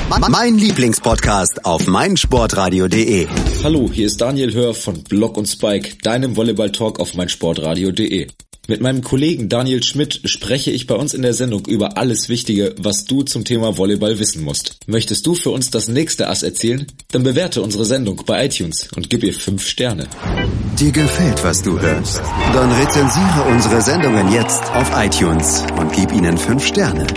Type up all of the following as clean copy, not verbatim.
Mein Lieblingspodcast auf meinsportradio.de. Hallo, hier ist Daniel Hör von Block und Spike, deinem Volleyball-Talk auf meinsportradio.de. Mit meinem Kollegen Daniel Schmidt spreche ich bei uns in der Sendung über alles Wichtige, was du zum Thema Volleyball wissen musst. Möchtest du für uns das nächste Ass erzählen? Dann bewerte unsere Sendung bei iTunes und gib ihr 5 Sterne. Dir gefällt, was du hörst? Dann rezensiere unsere Sendungen jetzt auf iTunes und gib ihnen 5 Sterne.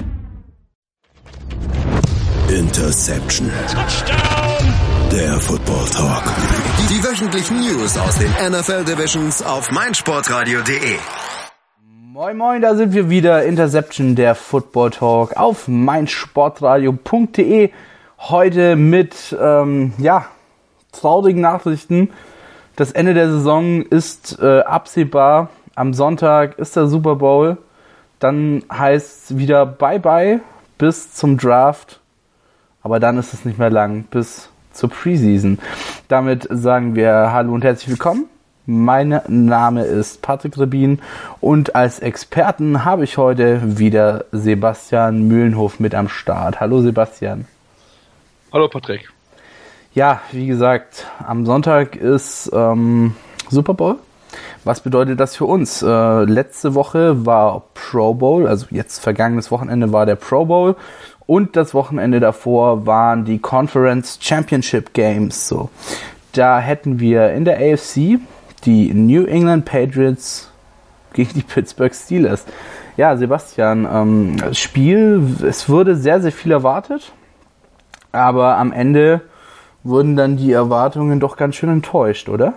Interception. Touchdown! Der Football Talk. Die wöchentlichen News aus den NFL Divisions auf meinsportradio.de. Moin Moin, da sind wir wieder. Interception, der Football Talk auf meinsportradio.de. Heute mit, traurigen Nachrichten. Das Ende der Saison ist absehbar. Am Sonntag ist der Super Bowl. Dann heißt es wieder Bye-bye bis zum Draft. Aber dann ist es nicht mehr lang, bis zur Preseason. Damit sagen wir Hallo und herzlich willkommen. Mein Name ist Patrick Rebin und als Experten habe ich heute wieder Sebastian Mühlenhof mit am Start. Hallo Sebastian. Hallo Patrick. Ja, wie gesagt, am Sonntag ist Super Bowl. Was bedeutet das für uns? Letzte Woche war Pro Bowl, also jetzt vergangenes Wochenende war der Pro Bowl und das Wochenende davor waren die Conference Championship Games. So, da hätten wir in der AFC die New England Patriots gegen die Pittsburgh Steelers. Ja, Sebastian, Spiel, es wurde sehr, sehr viel erwartet, aber am Ende wurden dann die Erwartungen doch ganz schön enttäuscht, oder?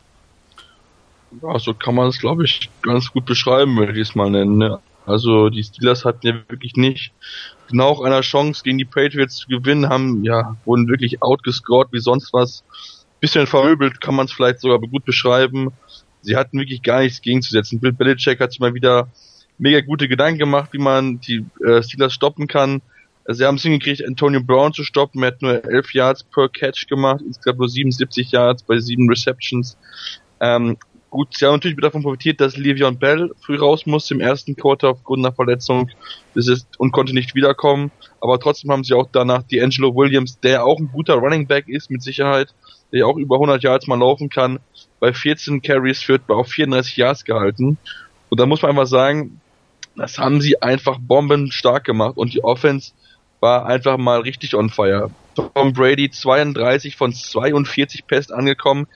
Ja, so kann man es, glaube ich, ganz gut beschreiben, würde ich es mal nennen. Ne? Also die Steelers hatten ja wirklich nicht genau auch eine Chance gegen die Patriots zu gewinnen, wurden wirklich outgescored wie sonst was. Bisschen vermöbelt kann man es vielleicht sogar gut beschreiben. Sie hatten wirklich gar nichts gegenzusetzen. Bill Belichick hat sich mal wieder mega gute Gedanken gemacht, wie man die Steelers stoppen kann. Sie haben es hingekriegt, Antonio Brown zu stoppen. Er hat nur 11 Yards per Catch gemacht, insgesamt nur 77 Yards bei 7 Receptions. Gut, sie haben natürlich davon profitiert, dass Le'Veon Bell früh raus musste im ersten Quarter aufgrund einer Verletzung und konnte nicht wiederkommen. Aber trotzdem haben sie auch danach D'Angelo Williams, der auch ein guter Running Back ist mit Sicherheit, der auch über 100 Yards mal laufen kann, bei 14 Carries auf 34 Yards gehalten. Und da muss man einfach sagen, das haben sie einfach bombenstark gemacht und die Offense war einfach mal richtig on fire. Tom Brady 32 von 42 Pässen angekommen,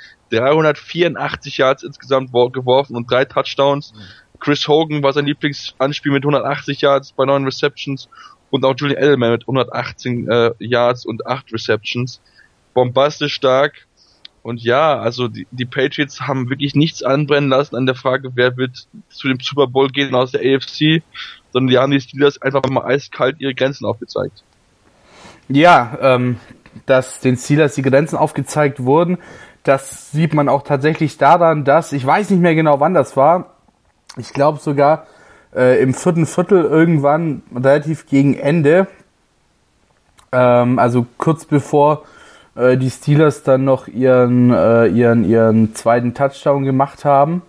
384 Yards insgesamt geworfen und 3 Touchdowns. Chris Hogan war sein Lieblingsanspiel mit 180 Yards bei 9 Receptions und auch Julian Edelman mit 118 Yards und 8 Receptions. Bombastisch stark. Und ja, also die Patriots haben wirklich nichts anbrennen lassen an der Frage, wer wird zu dem Super Bowl gehen aus der AFC, sondern die haben die Steelers einfach mal eiskalt ihre Grenzen aufgezeigt. Ja, dass den Steelers die Grenzen aufgezeigt wurden, das sieht man auch tatsächlich daran, dass, ich weiß nicht mehr genau wann das war, ich glaube sogar im 4. Viertel irgendwann relativ gegen Ende, also kurz bevor die Steelers dann noch ihren zweiten Touchdown gemacht haben,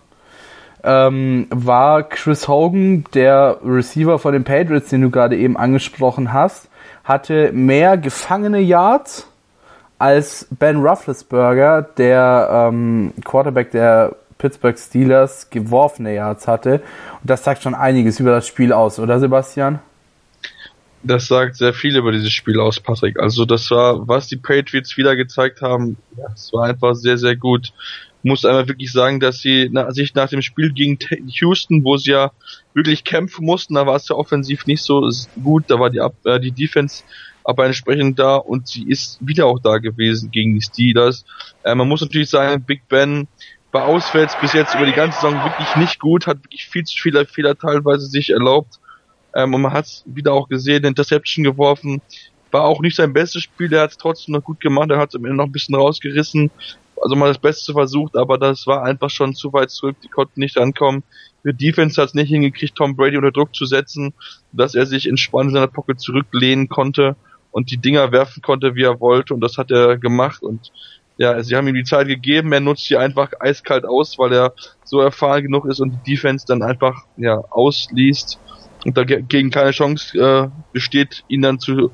war Chris Hogan, der Receiver von den Patriots, den du gerade eben angesprochen hast, hatte mehr gefangene Yards als Ben Roethlisberger, der Quarterback der Pittsburgh Steelers, geworfene Yards hatte. Und das sagt schon einiges über das Spiel aus, oder Sebastian? Das sagt sehr viel über dieses Spiel aus, Patrick. Also das war, was die Patriots wieder gezeigt haben, es war einfach sehr, sehr gut. Ich muss einmal wirklich sagen, dass sie sich nach dem Spiel gegen Houston, wo sie ja wirklich kämpfen mussten, da war es ja offensiv nicht so gut, da war die Defense aber entsprechend da und sie ist wieder auch da gewesen gegen die Steelers. Man muss natürlich sagen, Big Ben war auswärts bis jetzt über die ganze Saison wirklich nicht gut, hat wirklich viel zu viele Fehler teilweise sich erlaubt. Und man hat es wieder auch gesehen, Interception geworfen, war auch nicht sein bestes Spiel, er hat es trotzdem noch gut gemacht, er hat es am Ende noch ein bisschen rausgerissen, also mal das Beste versucht, aber das war einfach schon zu weit zurück, die konnten nicht rankommen. Die Defense hat es nicht hingekriegt, Tom Brady unter Druck zu setzen, dass er sich entspannt in seiner Pocket zurücklehnen konnte und die Dinger werfen konnte, wie er wollte, und das hat er gemacht. Und ja, sie haben ihm die Zeit gegeben, er nutzt sie einfach eiskalt aus, weil er so erfahren genug ist und die Defense dann einfach ausliest und dagegen keine Chance besteht, ihn dann zu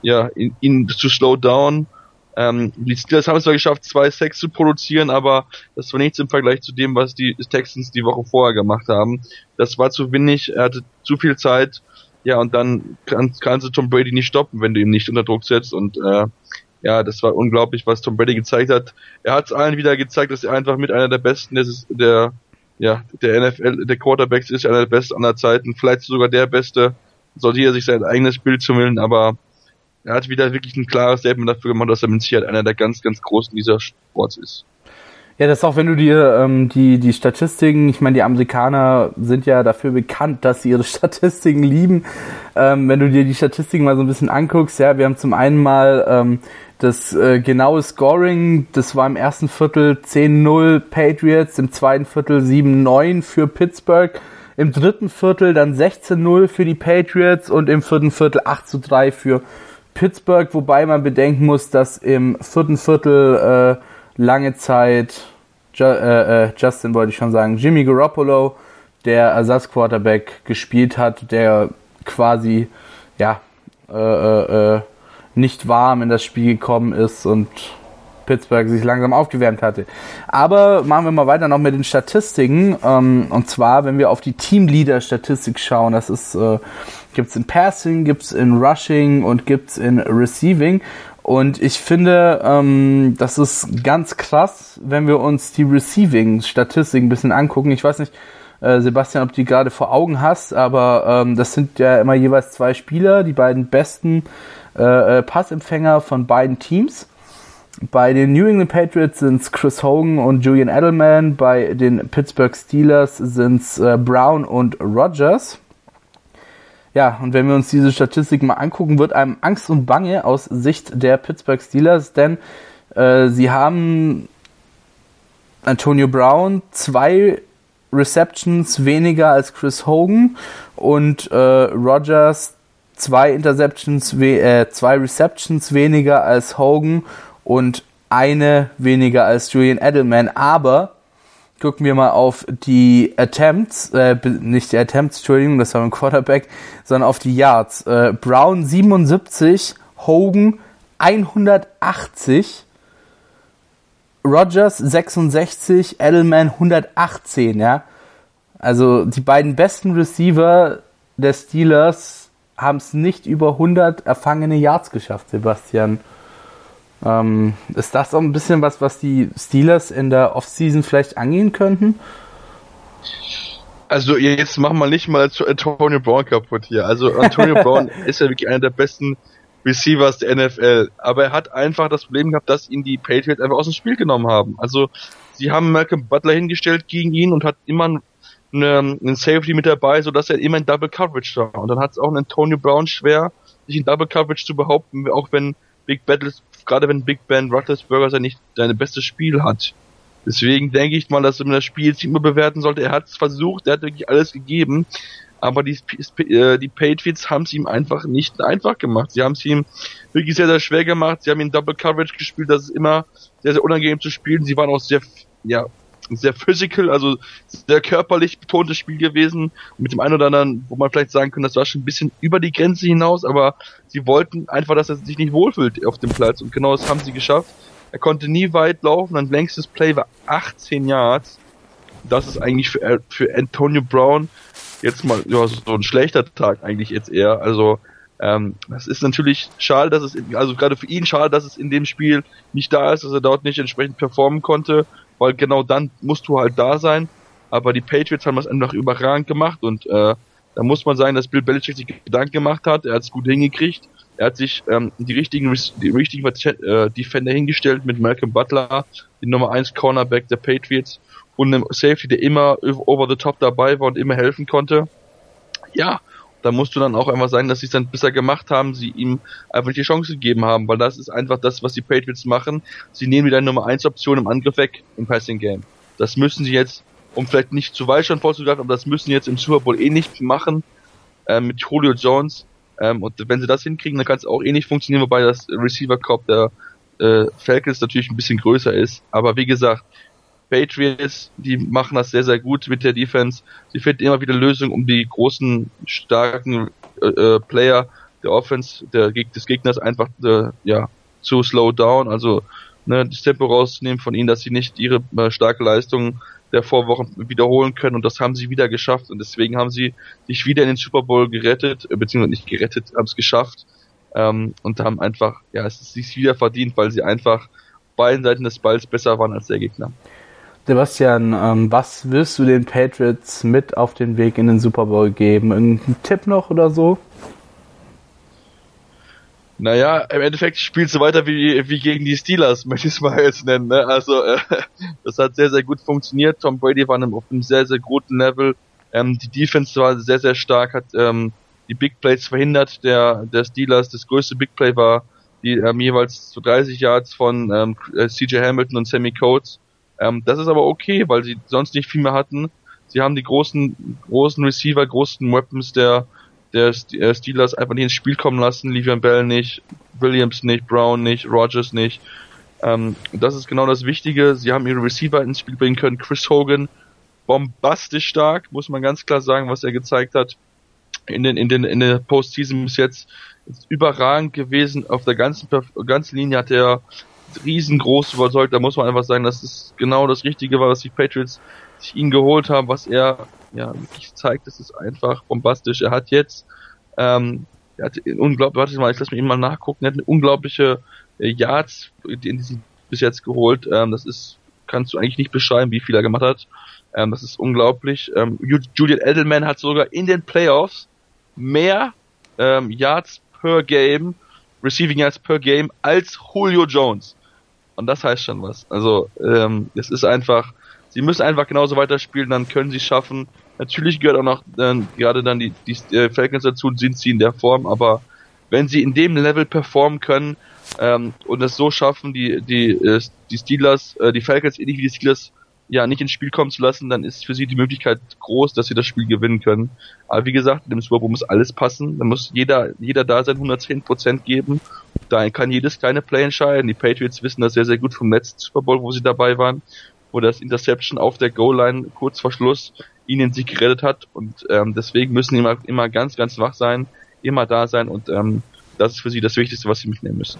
ihn zu slow down. Die Steelers haben es zwar geschafft, 2 Sacks zu produzieren, aber das war nichts im Vergleich zu dem, was die Texans die Woche vorher gemacht haben. Das war zu wenig, er hatte zu viel Zeit, ja, und dann kannst du Tom Brady nicht stoppen, wenn du ihn nicht unter Druck setzt, und das war unglaublich, was Tom Brady gezeigt hat. Er hat es allen wieder gezeigt, dass er einfach mit einer der Besten der NFL, der Quarterbacks ist, einer der Besten aller Zeiten, vielleicht sogar der Beste, sollte jeder sich sein eigenes Bild zumüllen, aber er hat wieder wirklich ein klares Statement dafür gemacht, dass er mit Sicherheit einer der ganz, ganz Großen dieser Sports ist. Ja, das ist auch, wenn du dir die Statistiken, ich meine, die Amerikaner sind ja dafür bekannt, dass sie ihre Statistiken lieben. Wenn du dir die Statistiken mal so ein bisschen anguckst, ja, wir haben zum einen mal das genaue Scoring, das war im ersten Viertel 10-0 Patriots, im zweiten Viertel 7-9 für Pittsburgh, im dritten Viertel dann 16-0 für die Patriots und im vierten Viertel 8-3 für Pittsburgh, wobei man bedenken muss, dass im vierten Viertel lange Zeit Jimmy Garoppolo, der Ersatzquarterback, gespielt hat, der quasi nicht warm in das Spiel gekommen ist und Pittsburgh sich langsam aufgewärmt hatte. Aber machen wir mal weiter noch mit den Statistiken. Und zwar, wenn wir auf die Teamleader-Statistik schauen, das ist gibt's in Passing, gibt's in Rushing und gibt's in Receiving. Und ich finde, das ist ganz krass, wenn wir uns die Receiving-Statistiken ein bisschen angucken. Ich weiß nicht, Sebastian, ob du die gerade vor Augen hast, aber das sind ja immer jeweils 2 Spieler, die beiden besten Passempfänger von beiden Teams. Bei den New England Patriots sind es Chris Hogan und Julian Edelman, bei den Pittsburgh Steelers sind es Brown und Rodgers. Ja, und wenn wir uns diese Statistik mal angucken, wird einem Angst und Bange aus Sicht der Pittsburgh Steelers, denn sie haben Antonio Brown 2 Receptions weniger als Chris Hogan und Rodgers 2 Receptions weniger als Hogan und 1 weniger als Julian Edelman. Aber gucken wir mal auf die Attempts, nicht die Attempts, Entschuldigung, das war ein Quarterback, sondern auf die Yards. Brown 77, Hogan 180, Rodgers 66, Edelman 118, ja. Also die beiden besten Receiver der Steelers haben es nicht über 100 erfangene Yards geschafft, Sebastian. Ist das auch ein bisschen was die Steelers in der Offseason vielleicht angehen könnten? Also jetzt machen wir nicht mal Antonio Brown kaputt hier. Also Antonio Brown ist ja wirklich einer der besten Receivers der NFL, aber er hat einfach das Problem gehabt, dass ihn die Patriots einfach aus dem Spiel genommen haben. Also sie haben Malcolm Butler hingestellt gegen ihn und hat immer einen Safety mit dabei, sodass er immer in Double Coverage war. Und dann hat es auch einen Antonio Brown schwer, sich in Double Coverage zu behaupten, auch wenn Big Ben Roethlisberger nicht seine bestes Spiel hat. Deswegen denke ich mal, dass man das Spiel jetzt nicht mehr bewerten sollte. Er hat es versucht, er hat wirklich alles gegeben, aber die Patriots haben es ihm einfach nicht einfach gemacht. Sie haben es ihm wirklich sehr, sehr schwer gemacht. Sie haben ihn Double Coverage gespielt, das ist immer sehr, sehr unangenehm zu spielen. Sie waren auch sehr physical, also sehr körperlich betontes Spiel gewesen. Mit dem einen oder anderen, wo man vielleicht sagen könnte, das war schon ein bisschen über die Grenze hinaus, aber sie wollten einfach, dass er sich nicht wohlfühlt auf dem Platz, und genau das haben sie geschafft. Er konnte nie weit laufen, sein längstes Play war 18 Yards. Das ist eigentlich für Antonio Brown jetzt mal so ein schlechter Tag eigentlich jetzt eher. Also das ist natürlich schade, also gerade für ihn schade, dass es in dem Spiel nicht da ist, dass er dort nicht entsprechend performen konnte, weil genau dann musst du halt da sein. Aber die Patriots haben das einfach überragend gemacht, und da muss man sagen, dass Bill Belichick sich Gedanken gemacht hat. Er hat es gut hingekriegt. Er hat sich die richtigen Defender hingestellt mit Malcolm Butler, den Nummer 1 Cornerback der Patriots, und einem Safety, der immer over the top dabei war und immer helfen konnte. Ja, da musst du dann auch einfach sagen, dass sie es dann besser gemacht haben, sie ihm einfach nicht die Chance gegeben haben, weil das ist einfach das, was die Patriots machen. Sie nehmen wieder eine Nummer 1 Option im Angriff weg im Passing Game. Das müssen sie jetzt, um vielleicht nicht zu weit schon vorzugreifen, aber das müssen sie jetzt im Super Bowl nicht machen mit Julio Jones. Und wenn sie das hinkriegen, dann kann es auch nicht funktionieren, wobei das Receiver Corps der Falcons natürlich ein bisschen größer ist. Aber wie gesagt, Patriots, die machen das sehr, sehr gut mit der Defense. Sie finden immer wieder Lösungen, um die großen, starken Player der Offense des Gegners einfach zu slow down, also das Tempo rauszunehmen von ihnen, dass sie nicht ihre starke Leistung der Vorwochen wiederholen können, und das haben sie wieder geschafft, und deswegen haben sie sich wieder in den Super Bowl gerettet, beziehungsweise nicht gerettet, haben es geschafft, und haben einfach, es ist sich wieder verdient, weil sie einfach beiden Seiten des Balls besser waren als der Gegner. Sebastian, was willst du den Patriots mit auf den Weg in den Super Bowl geben? Irgendeinen Tipp noch oder so? Naja, im Endeffekt spielst du weiter wie gegen die Steelers, möchte ich es mal jetzt nennen. Ne? Also das hat sehr, sehr gut funktioniert. Tom Brady war auf einem sehr, sehr guten Level. Die Defense war sehr, sehr stark, hat die Big Plays verhindert der Steelers. Das größte Big Play war die jeweils so 30 Yards von CJ Hamilton und Sammy Coates. Das ist aber okay, weil sie sonst nicht viel mehr hatten. Sie haben die großen Receiver, großen Weapons der Steelers einfach nicht ins Spiel kommen lassen. Le'Veon Bell nicht, Williams nicht, Brown nicht, Rodgers nicht. Das ist genau das Wichtige. Sie haben ihre Receiver ins Spiel bringen können. Chris Hogan, bombastisch stark, muss man ganz klar sagen, was er gezeigt hat in der Postseason bis jetzt. Ist überragend gewesen. Auf der ganzen Linie hat er riesengroß überzeugt. Da muss man einfach sagen, dass es genau das Richtige war, was die Patriots sich ihn geholt haben, was er wirklich zeigt. Das ist einfach bombastisch. Er hat jetzt unglaublich, ich lass mir ihn mal nachgucken, er hat eine unglaubliche Yards in diesem bis jetzt geholt. Kannst du eigentlich nicht beschreiben, wie viel er gemacht hat. Das ist unglaublich. Julian Edelman hat sogar in den Playoffs mehr Yards per Game, Receiving Yards per Game als Julio Jones. Und das heißt schon was. Also es ist einfach, sie müssen einfach genauso weiterspielen, dann können sie es schaffen. Natürlich gehört auch noch gerade dann die Falcons dazu, sind sie in der Form, aber wenn sie in dem Level performen können und es so schaffen, die Steelers, die Falcons ähnlich wie die Steelers nicht ins Spiel kommen zu lassen, dann ist für sie die Möglichkeit groß, dass sie das Spiel gewinnen können. Aber wie gesagt, in dem Super Bowl muss alles passen, da muss jeder da sein 110% geben, da kann jedes kleine Play entscheiden. Die Patriots wissen das sehr, sehr gut vom letzten Super Bowl, wo sie dabei waren, wo das Interception auf der Goal-Line kurz vor Schluss ihnen sich gerettet hat, und deswegen müssen sie immer ganz, ganz wach sein, immer da sein, und das ist für sie das Wichtigste, was sie mitnehmen müssen.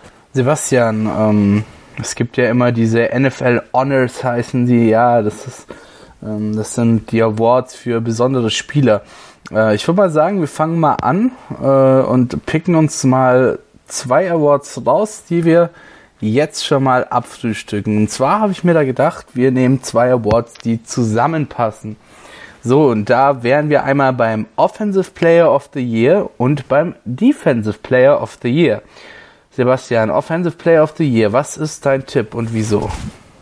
Sebastian, es gibt ja immer diese NFL Honors, heißen die, das sind die Awards für besondere Spieler. Ich würde mal sagen, wir fangen mal an und picken uns mal 2 Awards raus, die wir jetzt schon mal abfrühstücken. Und zwar habe ich mir da gedacht, wir nehmen 2 Awards, die zusammenpassen. So, und da wären wir einmal beim Offensive Player of the Year und beim Defensive Player of the Year. Sebastian, Offensive Player of the Year, was ist dein Tipp und wieso?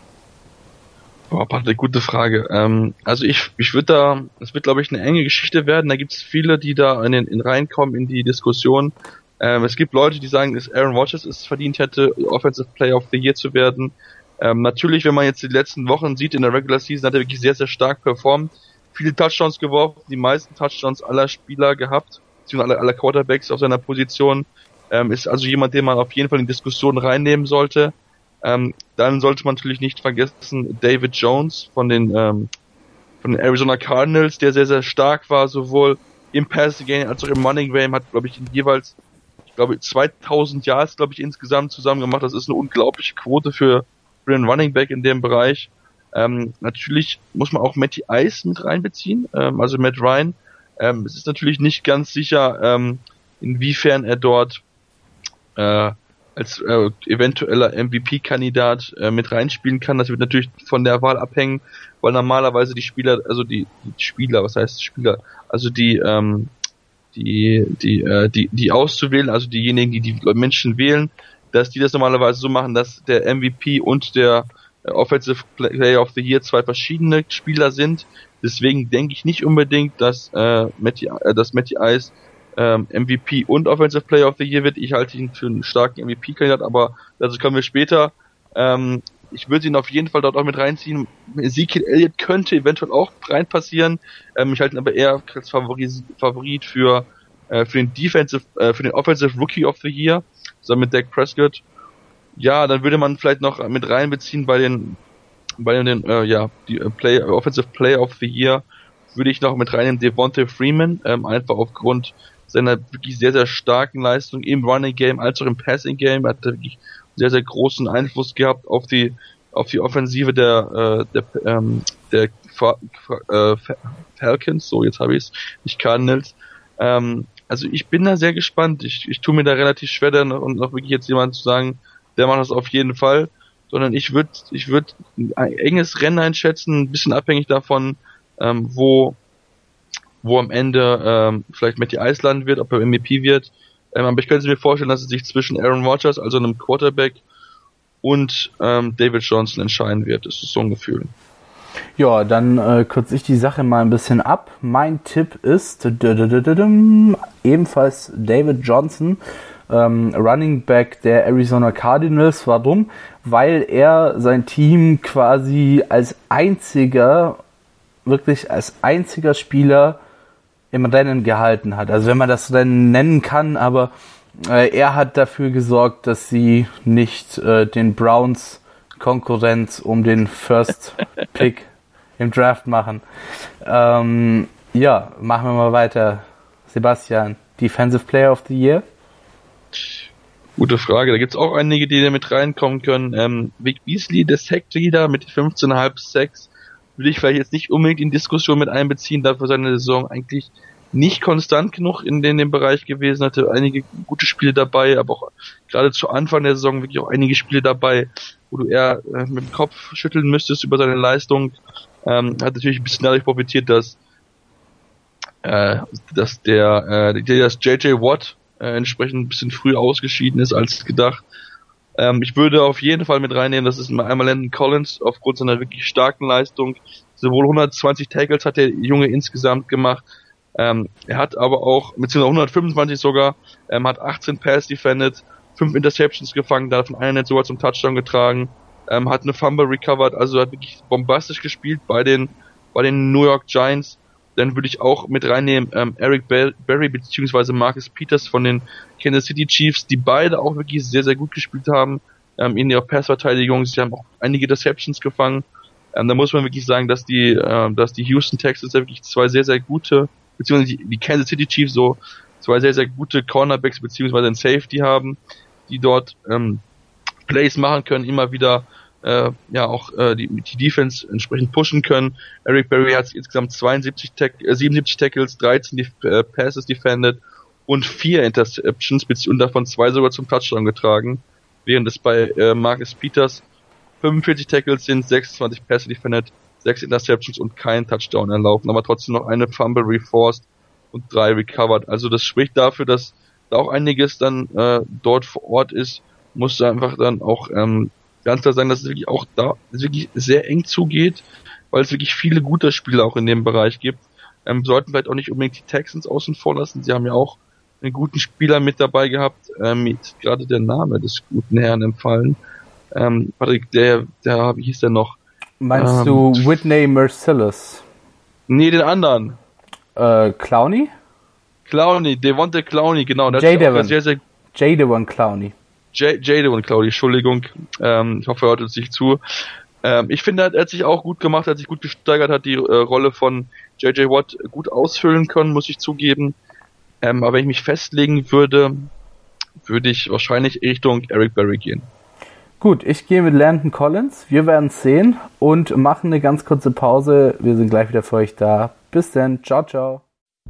Eine gute Frage. Also es wird glaube ich eine enge Geschichte werden. Da gibt es viele, die da reinkommen in die Diskussion. Es gibt Leute, die sagen, dass Aaron Rodgers es verdient hätte, Offensive Player of the Year zu werden. Natürlich, wenn man jetzt die letzten Wochen sieht, in der Regular Season hat er wirklich sehr, sehr stark performt. Viele Touchdowns geworfen, die meisten Touchdowns aller Spieler gehabt, beziehungsweise aller Quarterbacks auf seiner Position. Ist also jemand, den man auf jeden Fall in Diskussionen reinnehmen sollte. Dann sollte man natürlich nicht vergessen David Jones von den Arizona Cardinals, der sehr, sehr stark war, sowohl im Passing Game als auch im Running Game, hat, glaube ich, jeweils 2000 Yards, insgesamt zusammen gemacht. Das ist eine unglaubliche Quote für einen Running Back in dem Bereich. Natürlich muss man auch Matty Ice mit reinbeziehen, also Matt Ryan. Es ist natürlich nicht ganz sicher, inwiefern er dort als eventueller MVP-Kandidat mit reinspielen kann. Das wird natürlich von der Wahl abhängen, weil normalerweise die auszuwählen, also diejenigen, die Menschen wählen, dass die das normalerweise so machen, dass der MVP und der Offensive Player of the Year 2 verschiedene Spieler sind. Deswegen denke ich nicht unbedingt, dass Matty Ice MVP und Offensive Player of the Year wird. Ich halte ihn für einen starken MVP-Kandidat, aber dazu kommen wir später. Ich würde ihn auf jeden Fall dort auch mit reinziehen. Ezekiel Elliott könnte eventuell auch reinpassieren. Ich halte ihn aber eher als Favorit für den für den Offensive Rookie of the Year, zusammen mit Dak Prescott. Ja, dann würde man vielleicht noch mit reinbeziehen Offensive Player of the Year würde ich noch mit reinnehmen Devonta Freeman, einfach aufgrund seiner wirklich sehr, sehr starken Leistung im Running Game als auch im Passing Game. Er hat wirklich sehr, sehr großen Einfluss gehabt auf die Offensive der Falcons. So, jetzt habe ich es. Ich kann Nils. Also ich bin da sehr gespannt. Ich tue mir da relativ schwer, dann und noch wirklich jetzt jemand zu sagen, der macht das auf jeden Fall, sondern ich würde ein enges Rennen einschätzen, ein bisschen abhängig davon, wo am Ende vielleicht Matty Ice landen wird, ob er MVP wird. Aber ich könnte mir vorstellen, dass es sich zwischen Aaron Rodgers, also einem Quarterback, und David Johnson entscheiden wird. Das ist so ein Gefühl. Ja, dann kürze ich die Sache mal ein bisschen ab. Mein Tipp ist ebenfalls David Johnson, Running Back der Arizona Cardinals. Warum? Weil er sein Team quasi wirklich als einziger Spieler im Rennen gehalten hat. Also wenn man das Rennen nennen kann, aber er hat dafür gesorgt, dass sie nicht den Browns Konkurrenz um den First Pick im Draft machen. Machen wir mal weiter. Sebastian, Defensive Player of the Year? Gute Frage. Da gibt es auch einige, die da mit reinkommen können. Vic Beasley, der Sack-Leader mit 15,5 Sacks, würde ich vielleicht jetzt nicht unbedingt in Diskussion mit einbeziehen, dafür seine Saison eigentlich nicht konstant genug in dem Bereich gewesen, hatte einige gute Spiele dabei, aber auch gerade zu Anfang der Saison wirklich auch einige Spiele dabei, wo du eher mit dem Kopf schütteln müsstest über seine Leistung. Hat natürlich ein bisschen dadurch profitiert, dass J.J. Watt entsprechend ein bisschen früh ausgeschieden ist als gedacht. Ich würde auf jeden Fall mit reinnehmen, das ist einmal Landon Collins aufgrund seiner wirklich starken Leistung. Sowohl 120 Tackles hat der Junge insgesamt gemacht. Er hat aber auch, beziehungsweise 125 sogar, hat 18 Pass defended, 5 Interceptions gefangen, davon eine nicht sogar zum Touchdown getragen, hat eine Fumble recovered, also hat wirklich bombastisch gespielt bei den New York Giants. Dann würde ich auch mit reinnehmen Eric Berry beziehungsweise Marcus Peters von den Kansas City Chiefs, die beide auch wirklich sehr, sehr gut gespielt haben in der Passverteidigung. Sie haben auch einige Interceptions gefangen. Da muss man wirklich sagen, dass die Houston Texans ja wirklich zwei sehr, sehr gute, beziehungsweise die Kansas City Chiefs so zwei sehr, sehr gute Cornerbacks beziehungsweise ein Safety haben, die dort Plays machen können, immer wieder die Defense entsprechend pushen können. Eric Berry hat insgesamt 77 Tackles, 13 Passes defended und 4 Interceptions, und davon 2 sogar zum Touchdown getragen, während es bei Marcus Peters 45 Tackles sind, 26 Passes defended, 6 Interceptions und kein Touchdown erlaufen, aber trotzdem noch eine Fumble reforced und 3 recovered. Also das spricht dafür, dass da auch einiges dann dort vor Ort ist. Muss da einfach dann auch ganz klar sagen, dass es wirklich auch da wirklich sehr eng zugeht, weil es wirklich viele gute Spieler auch in dem Bereich gibt. Sollten vielleicht auch nicht unbedingt die Texans außen vor lassen. Sie haben ja auch einen guten Spieler mit dabei gehabt, gerade der Name des guten Herrn empfallen. Patrick, wie hieß der noch? Meinst du Whitney Mercilus? Nee, den anderen. Clowney? Devontae Clowney, genau. Jadeveon Clowney. Jadeveon Clowney, Entschuldigung. Ich hoffe, er hört uns nicht zu. Ich finde, er hat sich auch gut gemacht, hat sich gut gesteigert, hat die Rolle von J.J. Watt gut ausfüllen können, muss ich zugeben. Aber wenn ich mich festlegen würde ich wahrscheinlich Richtung Eric Berry gehen. Gut, ich gehe mit Landon Collins. Wir werden es sehen und machen eine ganz kurze Pause. Wir sind gleich wieder für euch da. Bis dann. Ciao, ciao.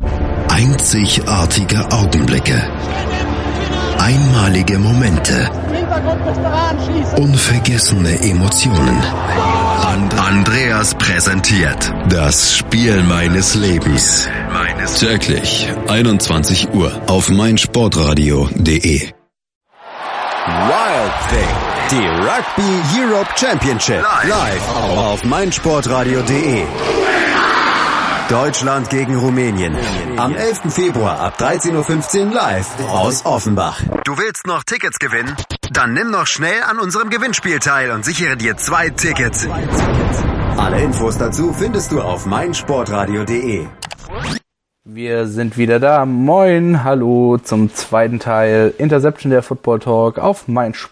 Einzigartige Augenblicke. Einmalige Momente. Unvergessene Emotionen. Andreas präsentiert das Spiel meines Lebens. Täglich 21 Uhr auf meinsportradio.de. Wild Thing. Die Rugby Europe Championship. Live auf meinsportradio.de. Deutschland gegen Rumänien. Am 11. Februar ab 13.15 Uhr live aus Offenbach. Du willst noch Tickets gewinnen? Dann nimm noch schnell an unserem Gewinnspiel teil und sichere dir 2 Tickets. Alle Infos dazu findest du auf meinsportradio.de. Wir sind wieder da. Moin, hallo zum zweiten Teil Interception der Football Talk auf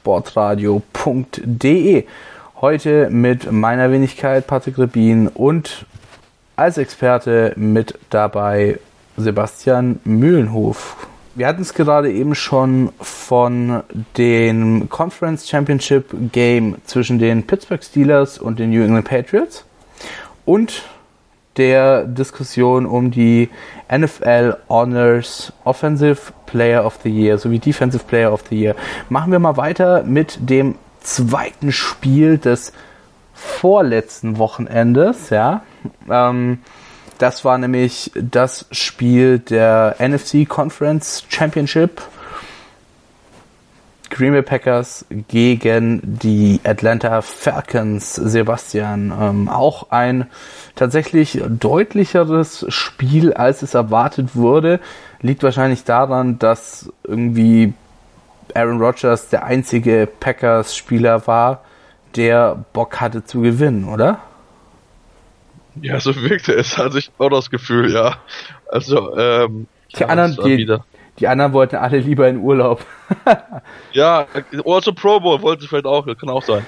meinsportradio.de. Heute mit meiner Wenigkeit Patrick Rebin und als Experte mit dabei Sebastian Mühlenhof. Wir hatten es gerade eben schon von dem Conference Championship Game zwischen den Pittsburgh Steelers und den New England Patriots und der Diskussion um die NFL Honors Offensive Player of the Year sowie Defensive Player of the Year. Machen wir mal weiter mit dem zweiten Spiel des vorletzten Wochenendes, ja. Das war nämlich das Spiel der NFC Conference Championship. Green Bay Packers gegen die Atlanta Falcons. Sebastian, auch ein tatsächlich deutlicheres Spiel, als es erwartet wurde. Liegt wahrscheinlich daran, dass irgendwie Aaron Rodgers der einzige Packers-Spieler war, der Bock hatte zu gewinnen, oder? Ja, so wirkte es, hatte ich auch das Gefühl, ja. Also, die anderen wollten alle lieber in Urlaub. Ja, oder zum Pro Bowl wollten sie vielleicht auch, kann auch sein.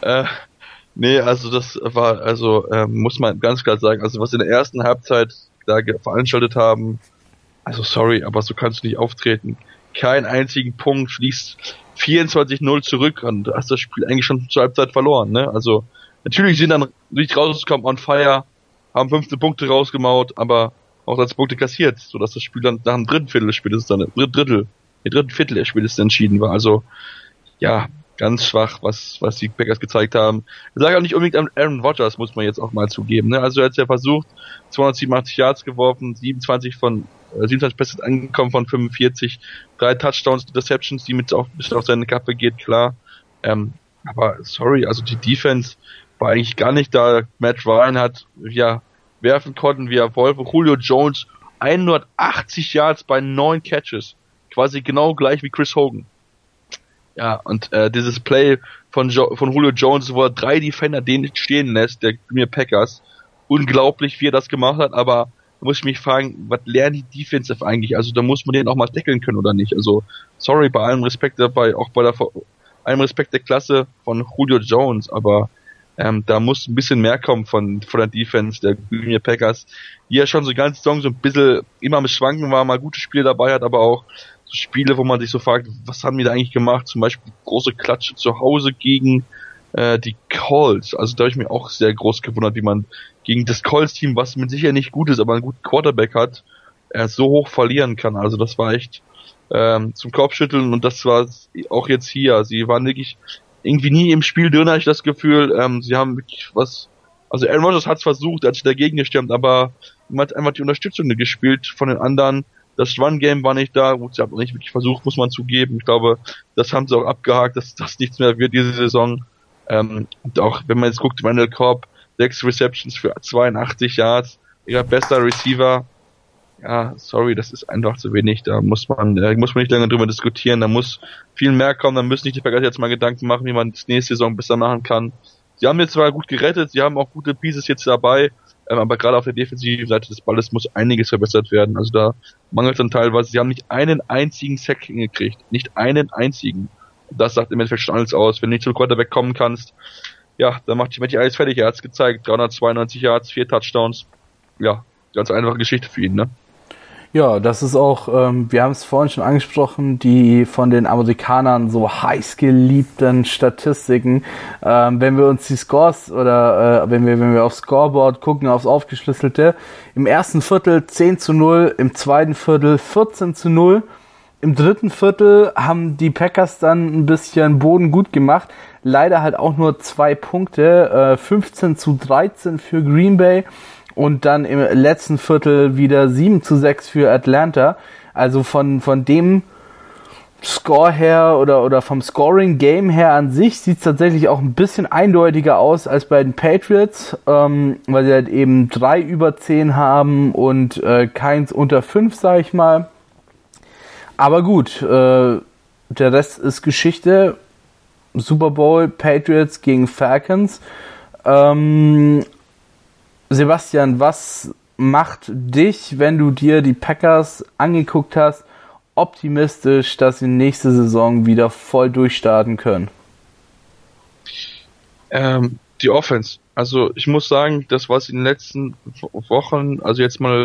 Nee, also das war, muss man ganz klar sagen, also was in der ersten Halbzeit da veranstaltet haben, also sorry, aber so kannst du nicht auftreten. Keinen einzigen Punkt, fließt 24-0 zurück und hast das Spiel eigentlich schon zur Halbzeit verloren, ne? Also, natürlich sind dann nicht rausgekommen on fire, haben 15 Punkte rausgemaut, aber auch 30 Punkte kassiert, sodass das Spiel dann nach dem dritten Viertel spätestens dann, dritten Viertel spätestens entschieden war. Also, ja, ganz schwach, was die Packers gezeigt haben. Ich sage auch nicht unbedingt an Aaron Rodgers, muss man jetzt auch mal zugeben, ne? Also, er hat ja versucht, 287 Yards geworfen, 27 Pässe angekommen von 45, 3 Touchdowns, Interceptions, die mit auch ein bisschen auf seine Kappe geht, klar. Aber sorry, also die Defense war eigentlich gar nicht da. Matt Ryan hat, ja, werfen konnten, wie er wollte. Julio Jones 180 Yards bei 9 Catches. Quasi genau gleich wie Chris Hogan. Ja, und dieses Play von Julio Jones, wo er 3 Defender den stehen lässt, der Green Bay Packers. Unglaublich, wie er das gemacht hat, aber da muss ich mich fragen, was lernen die Defensive eigentlich? Also da muss man den auch mal tackeln können oder nicht? Also, sorry, bei allem Respekt dabei, auch bei allem Respekt der Klasse von Julio Jones, aber da muss ein bisschen mehr kommen von der Defense der Green Bay Packers, die ja schon so ganz Saison so ein bisschen immer am Schwanken war, mal gute Spiele dabei hat, aber auch so Spiele, wo man sich so fragt, was haben die da eigentlich gemacht? Zum Beispiel große Klatsche zu Hause gegen die Colts. Also da habe ich mir auch sehr groß gewundert, wie man gegen das Colts-Team, was mit sicher nicht gut ist, aber einen guten Quarterback hat, so hoch verlieren kann. Also das war echt zum Kopfschütteln und das war auch jetzt hier. Sie waren wirklich irgendwie nie im Spiel drin, habe ich das Gefühl. Sie haben wirklich also Aaron Rodgers hat es versucht, er hat sich dagegen gestimmt, aber man hat einfach die Unterstützung gespielt von den anderen. Das Run-Game war nicht da, gut, sie haben auch nicht wirklich versucht, muss man zugeben. Ich glaube, das haben sie auch abgehakt, dass das nichts mehr wird diese Saison. Und auch, wenn man jetzt guckt, Randall Cobb, 6 Receptions für 82 Yards, ihr bester Receiver. Ja, sorry, das ist einfach zu wenig. Da muss man nicht lange drüber diskutieren. Da muss viel mehr kommen. Da müssen sich die Packers jetzt mal Gedanken machen, wie man das nächste Saison besser machen kann. Sie haben jetzt zwar gut gerettet, sie haben auch gute Pieces jetzt dabei, aber gerade auf der defensiven Seite des Balles muss einiges verbessert werden. Also da mangelt es dann teilweise. Sie haben nicht einen einzigen Sack hingekriegt. Nicht einen einzigen. Und das sagt im Endeffekt schon alles aus. Wenn du nicht zum Quarterback kommen kannst, ja, dann macht die alles fertig. Er hat's gezeigt. 392 Yards, 4 Touchdowns. Ja, ganz einfache Geschichte für ihn, ne? Ja, das ist auch, wir haben es vorhin schon angesprochen, die von den Amerikanern so heiß geliebten Statistiken. Wenn wir uns die Scores oder wenn wir aufs Scoreboard gucken, aufs Aufgeschlüsselte, im ersten Viertel 10-0, im zweiten Viertel 14-0. Im dritten Viertel haben die Packers dann ein bisschen Boden gut gemacht. Leider halt auch nur 2 Punkte, 15-13 für Green Bay. Und dann im letzten Viertel wieder 7-6 für Atlanta. Also von dem Score her oder vom Scoring-Game her an sich sieht es tatsächlich auch ein bisschen eindeutiger aus als bei den Patriots, weil sie halt eben 3 über 10 haben und keins unter 5, sag ich mal. Aber gut, der Rest ist Geschichte. Super Bowl, Patriots gegen Falcons. Sebastian, was macht dich, wenn du dir die Packers angeguckt hast, optimistisch, dass sie nächste Saison wieder voll durchstarten können? Die Offense. Also ich muss sagen, das, was in den letzten Wochen, also jetzt mal vielleicht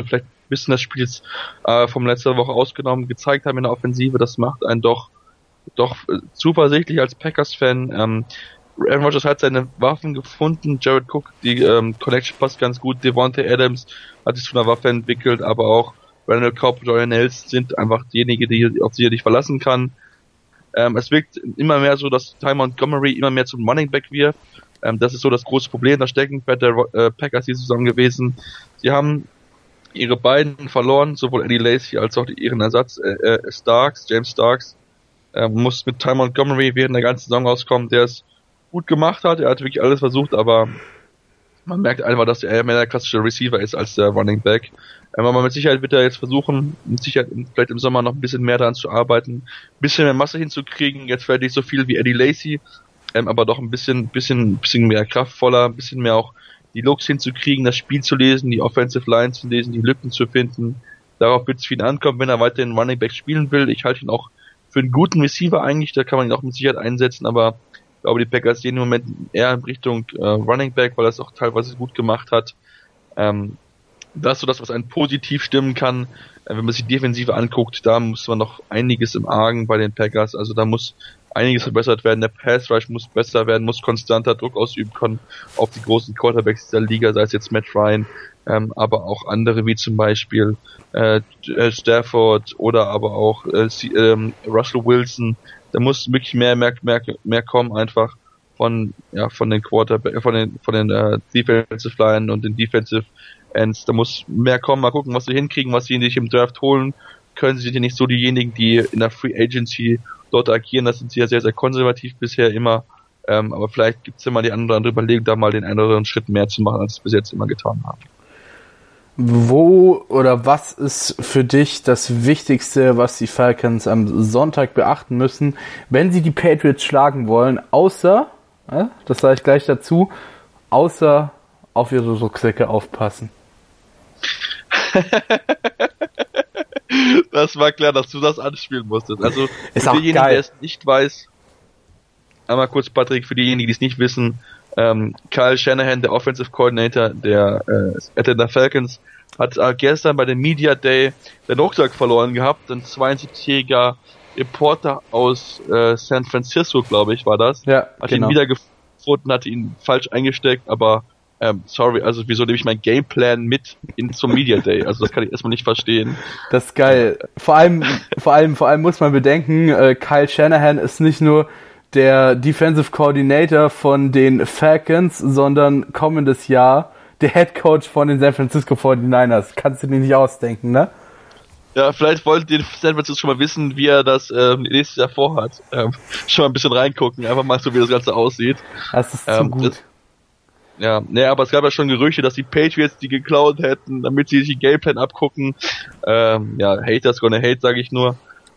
bisschen das Spiel jetzt vom letzter Woche ausgenommen, gezeigt haben in der Offensive. Das macht einen doch zuversichtlich als Packers-Fan. Aaron Rodgers hat seine Waffen gefunden. Jared Cook, die Connection passt ganz gut. Devontae Adams hat sich zu einer Waffe entwickelt, aber auch Randall Cobb und Jordan Nelson sind einfach diejenigen, auf die er dich verlassen kann. Es wirkt immer mehr so, dass Ty Montgomery immer mehr zum Running Back wird. Das ist so das große Problem, das Steckenpferd der Packers die Saison gewesen. Sie haben ihre beiden verloren, sowohl Eddie Lacy als auch ihren Ersatz James Starks. Muss mit Ty Montgomery während der ganzen Saison rauskommen, der es gut gemacht hat. Er hat wirklich alles versucht, aber man merkt einfach, dass er mehr der klassische Receiver ist als der Running Back. Aber mit Sicherheit wird er jetzt versuchen, mit Sicherheit vielleicht im Sommer noch ein bisschen mehr daran zu arbeiten, ein bisschen mehr Masse hinzukriegen. Jetzt vielleicht nicht so viel wie Eddie Lacy, aber doch ein bisschen mehr kraftvoller, ein bisschen mehr auch die Looks hinzukriegen, das Spiel zu lesen, die Offensive Line zu lesen, die Lücken zu finden. Darauf wird es für ihn ankommen, wenn er weiterhin Running Back spielen will. Ich halte ihn auch für einen guten Receiver eigentlich, da kann man ihn auch mit Sicherheit einsetzen, aber ich glaube, die Packers gehen im Moment eher in Richtung Running Back, weil er es auch teilweise gut gemacht hat. Das ist so das, was einen positiv stimmen kann. Wenn man sich die Defensive anguckt, da muss man noch einiges im Argen bei den Packers, also da muss einiges verbessert werden. Der Pass Rush muss besser werden, muss konstanter Druck ausüben können auf die großen Quarterbacks dieser Liga, sei es jetzt Matt Ryan, aber auch andere wie zum Beispiel Stafford oder aber auch Russell Wilson. Da muss wirklich mehr kommen einfach von den Quarterback, von den Defensive Line und den Defensive Ends. Da muss mehr kommen. Mal gucken, was sie hinkriegen, was sie sich im Draft holen können. Sie sind ja nicht so diejenigen, die in der Free Agency dort agieren. Das sind sie ja sehr, sehr konservativ bisher immer. Aber vielleicht gibt es ja mal die andere Überlegung, da mal den einen oder anderen Schritt mehr zu machen, als sie bis jetzt immer getan haben. Wo oder was ist für dich das Wichtigste, was die Falcons am Sonntag beachten müssen, wenn sie die Patriots schlagen wollen, außer, das sage ich gleich dazu, außer auf ihre Rucksäcke aufpassen? Das war klar, dass du das anspielen musstest. Also ist für auch denjenigen, geil. der es nicht weiß, einmal kurz Patrick, für diejenigen, die es nicht wissen, Kyle Shanahan, der Offensive Coordinator der Atlanta Falcons, hat gestern bei dem Media Day den Rucksack verloren gehabt. Ein 72-jähriger Reporter aus San Francisco, glaube ich, war das. Ja, hat genau. ihn wiedergefunden, hatte ihn falsch eingesteckt, aber sorry, also wieso nehme ich meinen Gameplan mit zum Media Day? Also das kann ich erstmal nicht verstehen. Das ist geil. Vor allem muss man bedenken, Kyle Shanahan ist nicht nur der Defensive Coordinator von den Falcons, sondern kommendes Jahr der Head Coach von den San Francisco 49ers. Kannst du dir nicht ausdenken, ne? Ja, vielleicht wollt ihr San Francisco schon mal wissen, wie er das nächstes Jahr vorhat. Schon mal ein bisschen reingucken, einfach mal so, wie das Ganze aussieht. Das ist zu gut. Aber es gab ja schon Gerüchte, dass die Patriots die geklaut hätten, damit sie sich die Gameplan abgucken. Haters gonna hate, sage ich nur.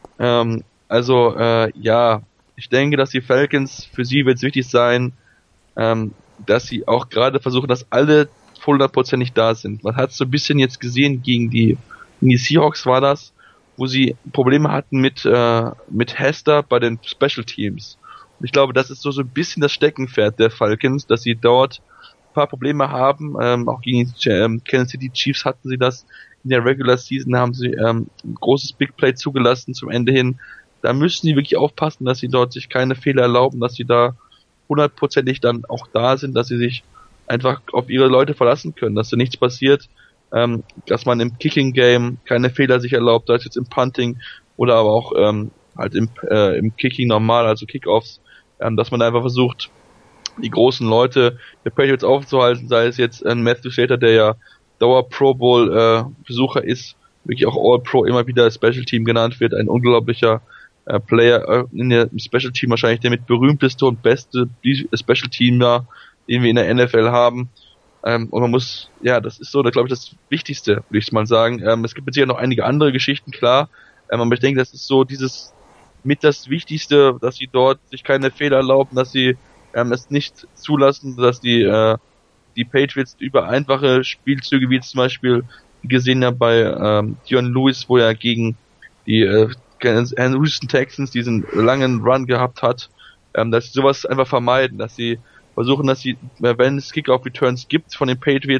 Ich denke, dass die Falcons, für sie wird es wichtig sein, dass sie auch gerade versuchen, dass alle 100% da sind. Man hat so ein bisschen jetzt gesehen gegen die Seahawks war das, wo sie Probleme hatten mit Hester bei den Special Teams. Und ich glaube, das ist so ein bisschen das Steckenpferd der Falcons, dass sie dort ein paar Probleme haben. Auch gegen die Kansas City Chiefs hatten sie das. In der Regular Season haben sie ein großes Big Play zugelassen zum Ende hin. Da müssen sie wirklich aufpassen, dass sie dort sich keine Fehler erlauben, dass sie da 100%ig dann auch da sind, dass sie sich einfach auf ihre Leute verlassen können, dass da nichts passiert, dass man im Kicking Game keine Fehler sich erlaubt, sei es jetzt im Punting oder aber auch halt im Kicking normal, also Kickoffs, dass man einfach versucht, die großen Leute der Patriots aufzuhalten, sei es jetzt Matthew Slater, der ja Dauer Pro Bowl Besucher ist, wirklich auch All Pro immer wieder Special Team genannt wird, ein unglaublicher Player in der Special Team, wahrscheinlich der mit berühmteste und beste Special Teamer, den wir in der NFL haben. Und man muss, das ist so, da glaube ich, das Wichtigste, würde ich mal sagen. Es gibt jetzt noch einige andere Geschichten, klar. Aber ich denke, das ist so dieses mit das Wichtigste, dass sie dort sich keine Fehler erlauben, dass sie es nicht zulassen, dass die Patriots über einfache Spielzüge, wie zum Beispiel gesehen haben bei Dion Lewis, wo er gegen die Houston Texans diesen langen Run gehabt hat, dass sie sowas einfach vermeiden, dass sie versuchen, dass sie, wenn es Kickoff-Returns gibt von den Patriots,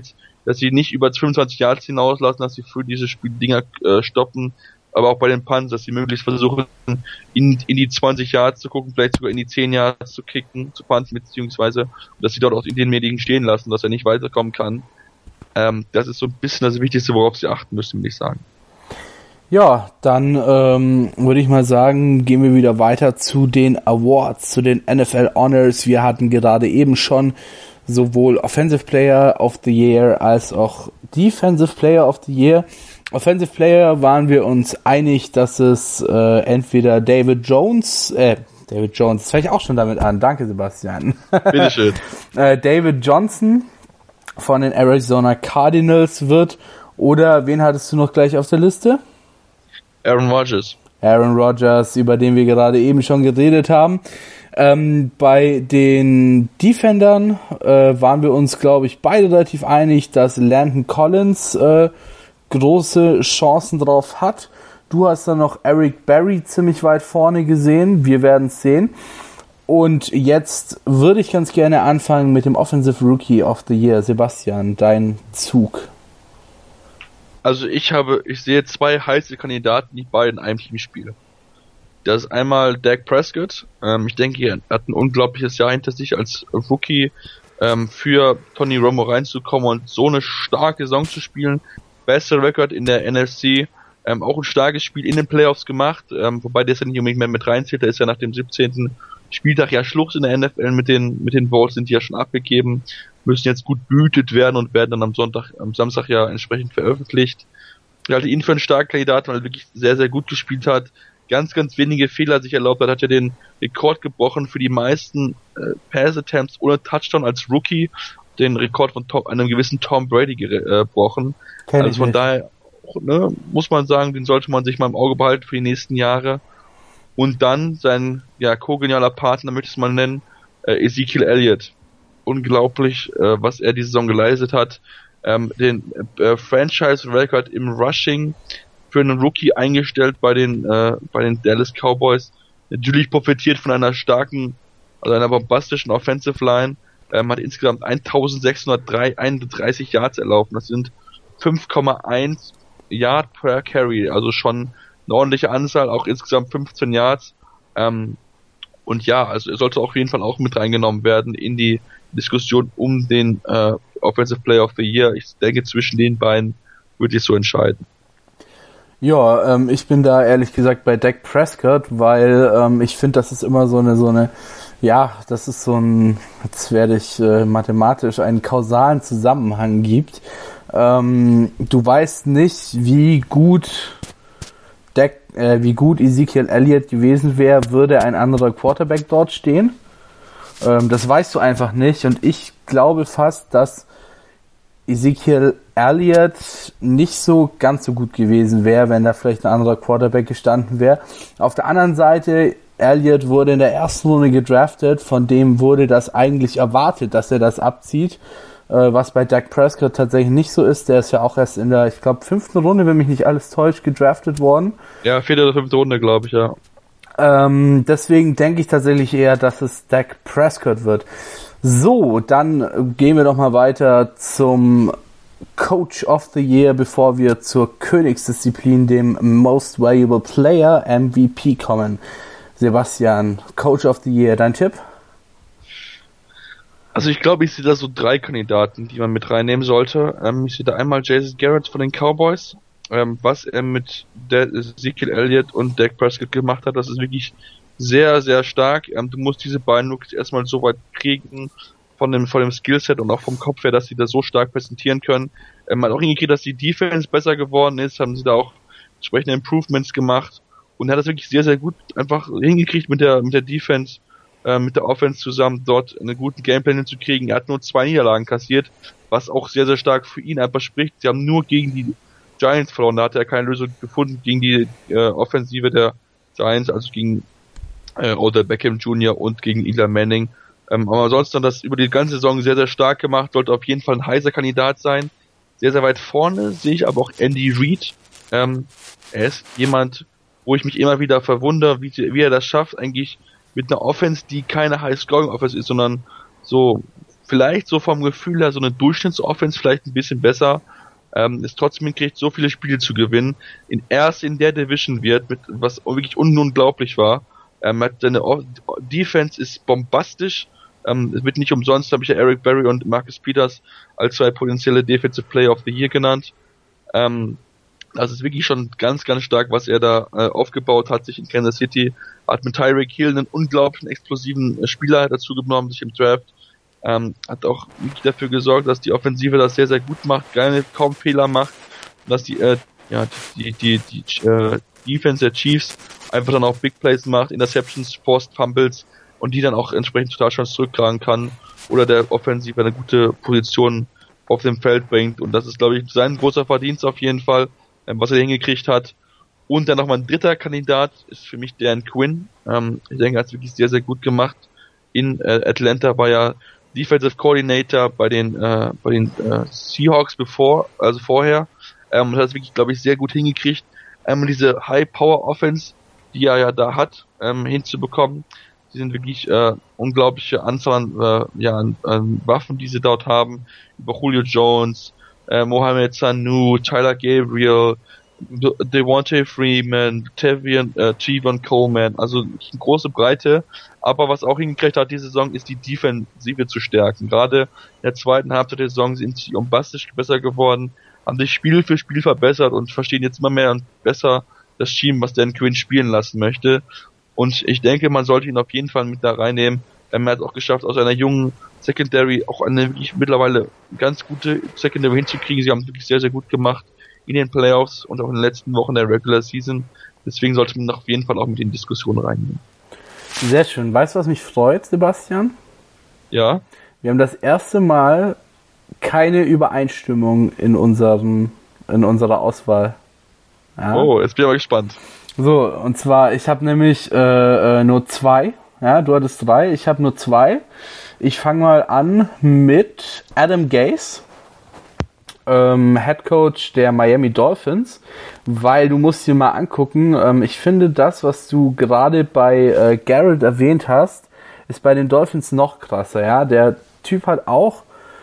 dass sie nicht über 25 Yards hinauslassen, dass sie für diese Dinger stoppen, aber auch bei den Punts, dass sie möglichst versuchen, in die 20 Yards zu gucken, vielleicht sogar in die 10 Yards zu kicken, zu punten, beziehungsweise, dass sie dort auch in den Medigen stehen lassen, dass er nicht weiterkommen kann. Das ist so ein bisschen das Wichtigste, worauf sie achten müssen, würde ich sagen. Ja, dann würde ich mal sagen, gehen wir wieder weiter zu den Awards, zu den NFL Honors. Wir hatten gerade eben schon sowohl Offensive Player of the Year als auch Defensive Player of the Year. Offensive Player waren wir uns einig, dass es entweder David Jones, das fange ich auch schon damit an. Danke, Sebastian. Bitteschön. David Johnson von den Arizona Cardinals wird, oder wen hattest du noch gleich auf der Liste? Aaron Rodgers, über den wir gerade eben schon geredet haben. Bei den Defendern waren wir uns, glaube ich, beide relativ einig, dass Landon Collins große Chancen drauf hat. Du hast dann noch Eric Berry ziemlich weit vorne gesehen. Wir werden es sehen. Und jetzt würde ich ganz gerne anfangen mit dem Offensive Rookie of the Year. Sebastian, dein Zug. Also ich sehe zwei heiße Kandidaten, die beide in einem Team spielen. Das ist einmal Dak Prescott. Ich denke, er hat ein unglaubliches Jahr hinter sich als Rookie, für Tony Romo reinzukommen und so eine starke Saison zu spielen. Bester Rekord in der NFC. Auch ein starkes Spiel in den Playoffs gemacht, wobei der ja nicht unbedingt mehr mit reinzählt. Der ist ja nach dem 17. Spieltag ja Schluss in der NFL mit den Votes, sind die ja schon abgegeben, müssen jetzt gut behütet werden und werden dann am Samstag ja entsprechend veröffentlicht. Ich halte ihn für einen starken Kandidaten, weil er wirklich sehr, sehr gut gespielt hat, ganz, ganz wenige Fehler sich erlaubt hat ja den Rekord gebrochen für die meisten Pass-Attempts ohne Touchdown als Rookie, den Rekord von einem gewissen Tom Brady gebrochen. Also von daher, muss man sagen, den sollte man sich mal im Auge behalten für die nächsten Jahre. Und dann sein kogenialer Partner, möchte ich es mal nennen, Ezekiel Elliott. Unglaublich, was er diese Saison geleistet hat. Den Franchise-Record im Rushing für einen Rookie eingestellt bei den Dallas Cowboys. Natürlich profitiert von einer einer bombastischen Offensive Line. Hat insgesamt 1631 Yards erlaufen. Das sind 5,1 Yard per Carry, also schon eine ordentliche Anzahl, auch insgesamt 15 Yards. Und ja, also er sollte auf jeden Fall auch mit reingenommen werden in die Diskussion um den Offensive Player of the Year. Ich denke, zwischen den beiden würde ich so entscheiden. Ja, ich bin da ehrlich gesagt bei Dak Prescott, weil ich finde, das ist immer so eine, das ist so ein, jetzt werde ich mathematisch einen kausalen Zusammenhang gibt. Du weißt nicht, wie gut Ezekiel Elliott gewesen wäre, würde ein anderer Quarterback dort stehen. Das weißt du einfach nicht, und ich glaube fast, dass Ezekiel Elliott nicht so ganz so gut gewesen wäre, wenn da vielleicht ein anderer Quarterback gestanden wäre. Auf der anderen Seite, Elliott wurde in der ersten Runde gedraftet, von dem wurde das eigentlich erwartet, dass er das abzieht, was bei Dak Prescott tatsächlich nicht so ist. Der ist ja auch erst in der, ich glaube, 5. Runde, wenn mich nicht alles täuscht, gedraftet worden. Ja, 4. oder 5. Runde, glaube ich, ja. Deswegen denke ich tatsächlich eher, dass es Dak Prescott wird. So, dann gehen wir doch mal weiter zum Coach of the Year, bevor wir zur Königsdisziplin, dem Most Valuable Player, MVP, kommen. Sebastian, Coach of the Year, dein Tipp? Also ich glaube, ich sehe da so 3 Kandidaten, die man mit reinnehmen sollte. Ich sehe da einmal Jason Garrett von den Cowboys. Was er mit Ezekiel Elliott und Dak Prescott gemacht hat, das ist wirklich sehr, sehr stark. Du musst diese beiden wirklich erstmal so weit kriegen von dem Skillset und auch vom Kopf her, dass sie das so stark präsentieren können. Man hat auch hingekriegt, dass die Defense besser geworden ist, haben sie da auch entsprechende Improvements gemacht und hat das wirklich sehr, sehr gut einfach hingekriegt mit der Defense, mit der Offense zusammen dort einen guten Gameplan hinzukriegen. Er hat nur 2 Niederlagen kassiert, was auch sehr, sehr stark für ihn einfach spricht. Sie haben nur gegen die Giants verloren, da hat er keine Lösung gefunden gegen die Offensive der Giants, also gegen Odell Beckham Jr. und gegen Eli Manning. Aber ansonsten hat das über die ganze Saison sehr, sehr stark gemacht, sollte auf jeden Fall ein heißer Kandidat sein. Sehr, sehr weit vorne sehe ich aber auch Andy Reid. Er ist jemand, wo ich mich immer wieder verwundere, wie er das schafft, eigentlich mit einer Offense, die keine High-Scoring-Offense ist, sondern so vielleicht so vom Gefühl her so eine Durchschnittsoffense, vielleicht ein bisschen besser, es trotzdem hinkriegt, so viele Spiele zu gewinnen, erst in der Division wird, was wirklich unglaublich war. Seine Defense ist bombastisch. Es wird nicht umsonst, habe ich ja Eric Berry und Marcus Peters als 2 potenzielle Defensive Player of the Year genannt. Das ist wirklich schon ganz, ganz stark, was er da aufgebaut hat, sich in Kansas City. Hat mit Tyreek Hill einen unglaublichen, explosiven Spieler dazu genommen, sich im Draft. Hat auch wirklich dafür gesorgt, dass die Offensive das sehr, sehr gut macht, kaum Fehler macht. Und dass die Defense der Chiefs einfach dann auch Big Plays macht, Interceptions, Forced Fumbles und die dann auch entsprechend zu Touchdowns zurücktragen kann oder der Offensive eine gute Position auf dem Feld bringt. Und das ist, glaube ich, sein großer Verdienst auf jeden Fall, was er hingekriegt hat. Und dann nochmal ein dritter Kandidat ist für mich Dan Quinn. Ich denke, er hat es wirklich sehr, sehr gut gemacht. In Atlanta war ja Defensive Coordinator bei den Seahawks vorher. Und hat es wirklich, glaube ich, sehr gut hingekriegt, diese High-Power-Offense, die er ja da hat, hinzubekommen. Die sind wirklich unglaubliche Anzahl an Waffen, die sie dort haben. Über Julio Jones, Mohamed Sanu, Tyler Gabriel, Devontae Freeman, Tevin Coleman, also eine große Breite. Aber was auch hingekriegt hat diese Saison, ist die Defensive zu stärken. Gerade in der zweiten Halbzeit der Saison sind sie bombastisch besser geworden, haben sich Spiel für Spiel verbessert und verstehen jetzt immer mehr und besser das Team, was Dan Quinn spielen lassen möchte. Und ich denke, man sollte ihn auf jeden Fall mit da reinnehmen. Er hat es auch geschafft, aus einer jungen Secondary auch eine wirklich mittlerweile ganz gute Secondary hinzukriegen. Sie haben es wirklich sehr, sehr gut gemacht in den Playoffs und auch in den letzten Wochen der Regular Season. Deswegen sollte man auf jeden Fall auch mit in die Diskussion reinnehmen. Sehr schön. Weißt du, was mich freut, Sebastian? Ja. Wir haben das erste Mal keine Übereinstimmung in unserer Auswahl. Ja? Oh, jetzt bin ich mal gespannt. So, und zwar, ich habe nämlich nur 2. Ja, du hattest 3, ich habe nur 2. Ich fange mal an mit Adam Gase, Head Coach der Miami Dolphins, weil du musst dir mal angucken, ich finde das, was du gerade bei Garrett erwähnt hast, ist bei den Dolphins noch krasser. Ja, der Typ hat auch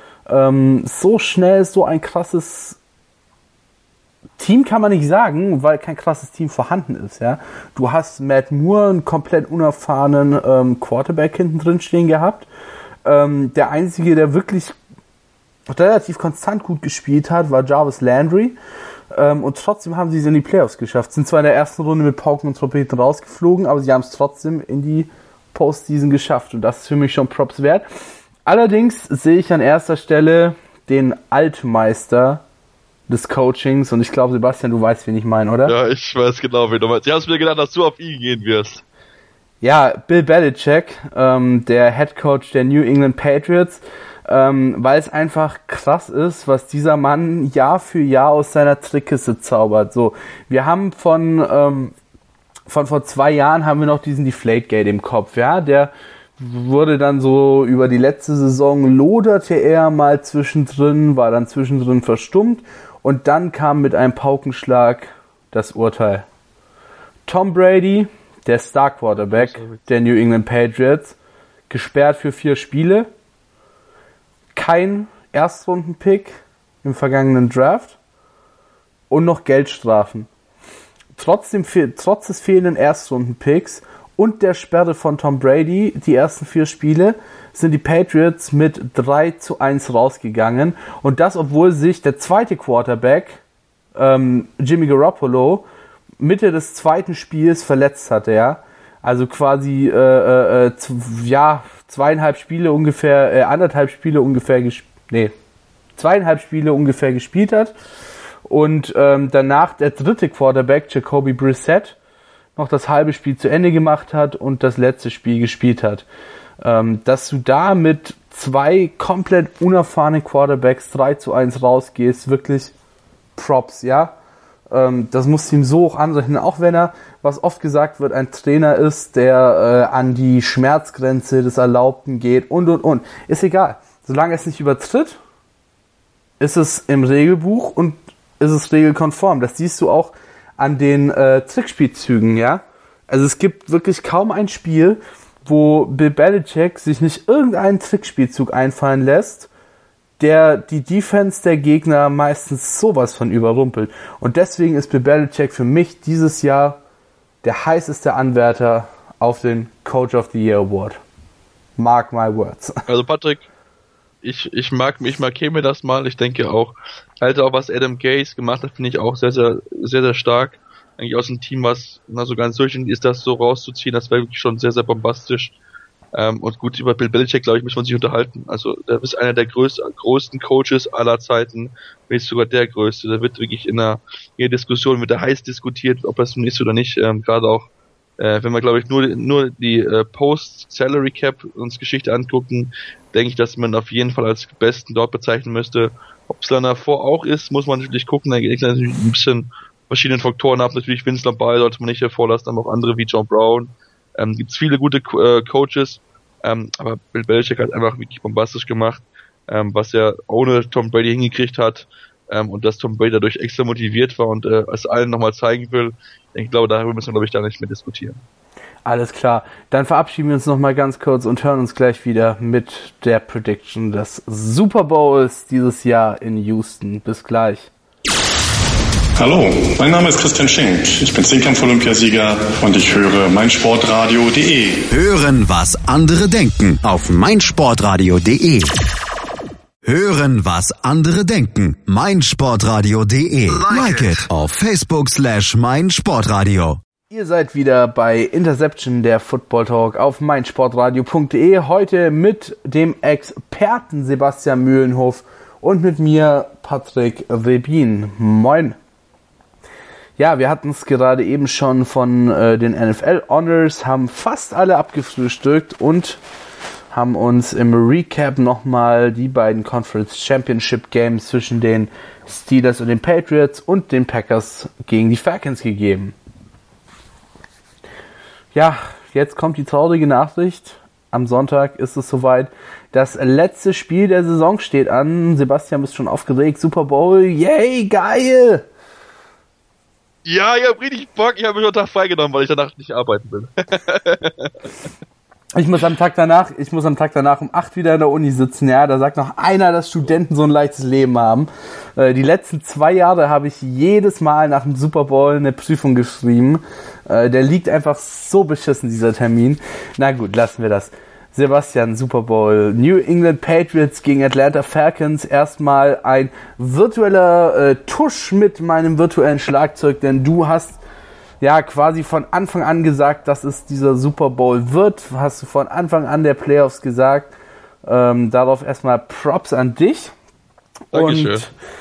so schnell so ein krasses Team, kann man nicht sagen, weil kein krasses Team vorhanden ist. Ja, du hast Matt Moore, einen komplett unerfahrenen Quarterback hinten drin stehen gehabt. Der einzige, der wirklich relativ konstant gut gespielt hat, war Jarvis Landry. Und trotzdem haben sie es in die Playoffs geschafft. Sind zwar in der ersten Runde mit Pauken und Trompeten rausgeflogen, aber sie haben es trotzdem in die Postseason geschafft. Und das ist für mich schon Props wert. Allerdings sehe ich an erster Stelle den Altmeister des Coachings. Und ich glaube, Sebastian, du weißt, wen ich meine, oder? Ja, ich weiß genau, wen du meinst. Ich habe mir gedacht, dass du auf ihn gehen wirst. Ja, Bill Belichick, der Head Coach der New England Patriots, weil es einfach krass ist, was dieser Mann Jahr für Jahr aus seiner Trickkiste zaubert. So, wir haben von vor 2 Jahren haben wir noch diesen Deflategate im Kopf, ja, der wurde dann so über die letzte Saison loderte er mal zwischendrin, war dann zwischendrin verstummt und dann kam mit einem Paukenschlag das Urteil. Tom Brady, der Star Quarterback der New England Patriots, gesperrt für 4 Spiele, kein Erstrunden-Pick im vergangenen Draft und noch Geldstrafen. Trotz des fehlenden Erstrunden-Picks und der Sperre von Tom Brady, die ersten 4 Spiele, sind die Patriots mit 3-1 rausgegangen. Und das, obwohl sich der zweite Quarterback, Jimmy Garoppolo, Mitte des zweiten Spiels verletzt hatte, ja. Also quasi, 2,5 Spiele ungefähr, 1,5 Spiele ungefähr, 2,5 Spiele ungefähr gespielt hat. Und danach der dritte Quarterback, Jacoby Brissett, noch das halbe Spiel zu Ende gemacht hat und das letzte Spiel gespielt hat. Dass du da mit 2 komplett unerfahrenen Quarterbacks 3-1 rausgehst, wirklich Props, ja. Das muss ihm so hoch anrechnen, auch wenn er, was oft gesagt wird, ein Trainer ist, der an die Schmerzgrenze des Erlaubten geht und. Ist egal. Solange es nicht übertritt, ist es im Regelbuch und ist es regelkonform. Das siehst du auch an den Trickspielzügen, ja. Also es gibt wirklich kaum ein Spiel, wo Bill Belichick sich nicht irgendeinen Trickspielzug einfallen lässt, der die Defense der Gegner meistens sowas von überrumpelt. Und deswegen ist Bill Belichick für mich dieses Jahr der heißeste Anwärter auf den Coach of the Year Award. Mark my words. Also Patrick, ich markiere mir das mal. Ich denke auch, halte auch, was Adam Gase gemacht hat, finde ich auch sehr, sehr, sehr, sehr stark. Eigentlich aus dem Team, was so ganz durchschnittlich ist, das so rauszuziehen, das wäre wirklich schon sehr, sehr bombastisch. Und gut, über Bill Belichick, glaube ich, muss man sich unterhalten. Also, der ist einer der größten Coaches aller Zeiten, wenn nicht sogar der größte. Der wird wirklich in der Diskussion, wird er heiß diskutiert, ob das nun ist oder nicht. Gerade auch, wenn wir, glaube ich, nur die Post-Salary-Cap uns Geschichte angucken, denke ich, dass man auf jeden Fall als Besten dort bezeichnen müsste. Ob es dann davor auch ist, muss man natürlich gucken. Da geht es natürlich ein bisschen verschiedenen Faktoren ab. Natürlich Vince Lombardi sollte man nicht hervorlassen, aber auch andere wie John Brown. Gibt's viele gute Coaches, aber Bill Belichick hat einfach wirklich bombastisch gemacht, was er ohne Tom Brady hingekriegt hat, und dass Tom Brady dadurch extra motiviert war und es allen nochmal zeigen will. Ich glaube, darüber müssen wir, glaube ich, da nicht mehr diskutieren. Alles klar. Dann verabschieden wir uns nochmal ganz kurz und hören uns gleich wieder mit der Prediction des Super Bowls dieses Jahr in Houston. Bis gleich. Hallo, mein Name ist Christian Schenk. Ich bin Zehnkampf-Olympiasieger und ich höre meinsportradio.de. Hören, was andere denken auf meinsportradio.de. Hören, was andere denken. meinsportradio.de. Like it auf Facebook/meinsportradio. Ihr seid wieder bei Interception, der Football Talk auf meinsportradio.de. Heute mit dem Experten Sebastian Mühlenhof und mit mir Patrick Rebin. Moin. Ja, wir hatten es gerade eben schon von den NFL Honors, haben fast alle abgefrühstückt und haben uns im Recap nochmal die beiden Conference Championship Games zwischen den Steelers und den Patriots und den Packers gegen die Falcons gegeben. Ja, jetzt kommt die traurige Nachricht. Am Sonntag ist es soweit. Das letzte Spiel der Saison steht an. Sebastian, bist schon aufgeregt. Super Bowl, yay, geil! Ja, ich hab richtig Bock. Ich habe mich einen Tag freigenommen, weil ich danach nicht arbeiten will. Ich muss am Tag danach um 8 wieder in der Uni sitzen, ja. Da sagt noch einer, dass Studenten so ein leichtes Leben haben. Die letzten 2 Jahre habe ich jedes Mal nach dem Super Bowl eine Prüfung geschrieben. Der liegt einfach so beschissen, dieser Termin. Na gut, lassen wir das. Sebastian, Super Bowl, New England Patriots gegen Atlanta Falcons. Erstmal ein virtueller Tusch mit meinem virtuellen Schlagzeug, denn du hast ja quasi von Anfang an gesagt, dass es dieser Super Bowl wird. Hast du von Anfang an der Playoffs gesagt. Darauf erstmal Props an dich. Dankeschön.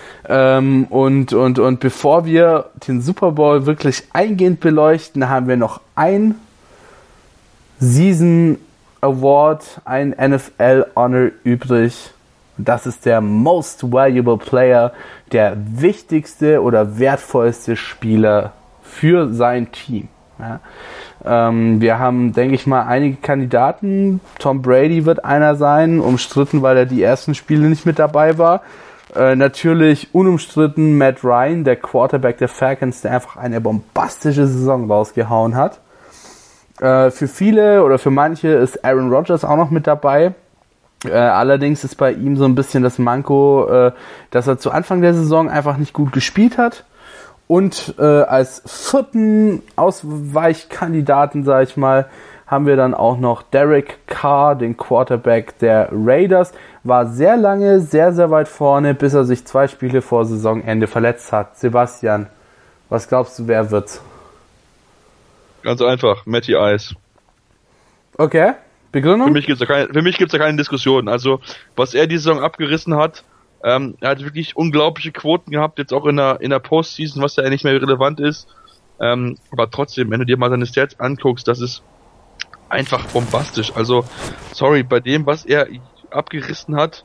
Und bevor wir den Super Bowl wirklich eingehend beleuchten, haben wir noch ein Season Award, ein NFL Honor übrig. Das ist der Most Valuable Player, der wichtigste oder wertvollste Spieler für sein Team. Ja. Wir haben, denke ich mal, einige Kandidaten. Tom Brady wird einer sein, umstritten, weil er die ersten Spiele nicht mit dabei war. Natürlich unumstritten Matt Ryan, der Quarterback der Falcons, der einfach eine bombastische Saison rausgehauen hat. Für viele oder für manche ist Aaron Rodgers auch noch mit dabei. Allerdings ist bei ihm so ein bisschen das Manko, dass er zu Anfang der Saison einfach nicht gut gespielt hat. Und als vierten Ausweichkandidaten, sag ich mal, haben wir dann auch noch Derek Carr, den Quarterback der Raiders. War sehr lange, sehr, sehr weit vorne, bis er sich 2 Spiele vor Saisonende verletzt hat. Sebastian, was glaubst du, wer wird's? Ganz einfach, Matty Ice. Okay, Begründung? Für mich gibt's da keine Diskussion. Also, was er die Saison abgerissen hat, er hat wirklich unglaubliche Quoten gehabt, jetzt auch in der Postseason, was ja nicht mehr relevant ist. Aber trotzdem, wenn du dir mal seine Stats anguckst, das ist einfach bombastisch. Also, sorry, bei dem, was er abgerissen hat,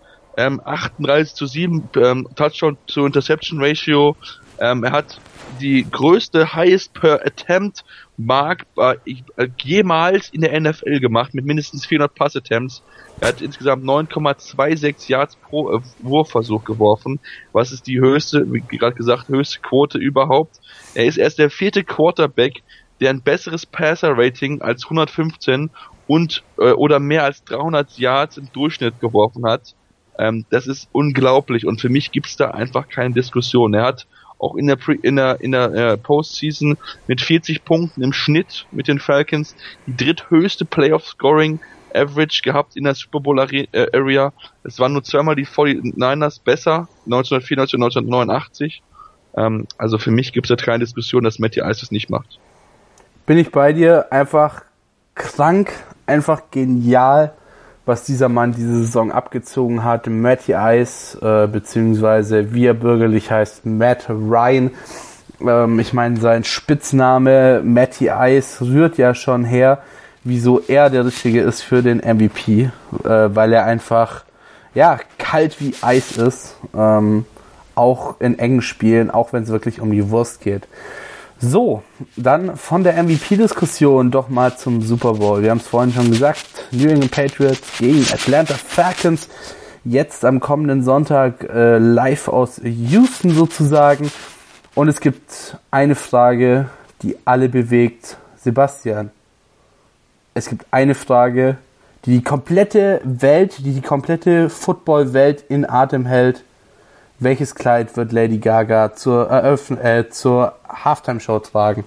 38:7 Touchdown to Interception Ratio, er hat die größte Highest per Attempt Mark jemals in der NFL gemacht, mit mindestens 400 Pass Attempts. Er hat insgesamt 9,26 Yards pro Wurfversuch geworfen, was ist die höchste, wie gerade gesagt, höchste Quote überhaupt. Er ist erst der 4. Quarterback, der ein besseres Passer-Rating als 115 und oder mehr als 300 Yards im Durchschnitt geworfen hat. Das ist unglaublich und für mich gibt's da einfach keine Diskussion. Er hat auch in der Postseason mit 40 Punkten im Schnitt mit den Falcons die dritthöchste Playoff-Scoring Average gehabt in der Super Bowl Area. Es waren nur zweimal die 49ers besser, 1994 und 1989. Also für mich gibt's da keine Diskussion, dass Matty Ice es nicht macht. Bin ich bei dir, einfach krank, einfach genial, was dieser Mann diese Saison abgezogen hat. Matty Ice, beziehungsweise wie er bürgerlich heißt, Matt Ryan. Ich meine, sein Spitzname Matty Ice rührt ja schon her, wieso er der Richtige ist für den MVP, weil er einfach, ja, kalt wie Eis ist, auch in engen Spielen, auch wenn es wirklich um die Wurst geht. So, dann von der MVP-Diskussion doch mal zum Super Bowl. Wir haben es vorhin schon gesagt, New England Patriots gegen Atlanta Falcons. Jetzt am kommenden Sonntag live aus Houston sozusagen. Und es gibt eine Frage, die alle bewegt. Sebastian, es gibt eine Frage, die komplette Welt, die komplette Football-Welt in Atem hält. Welches Kleid wird Lady Gaga zur Halftime-Show tragen?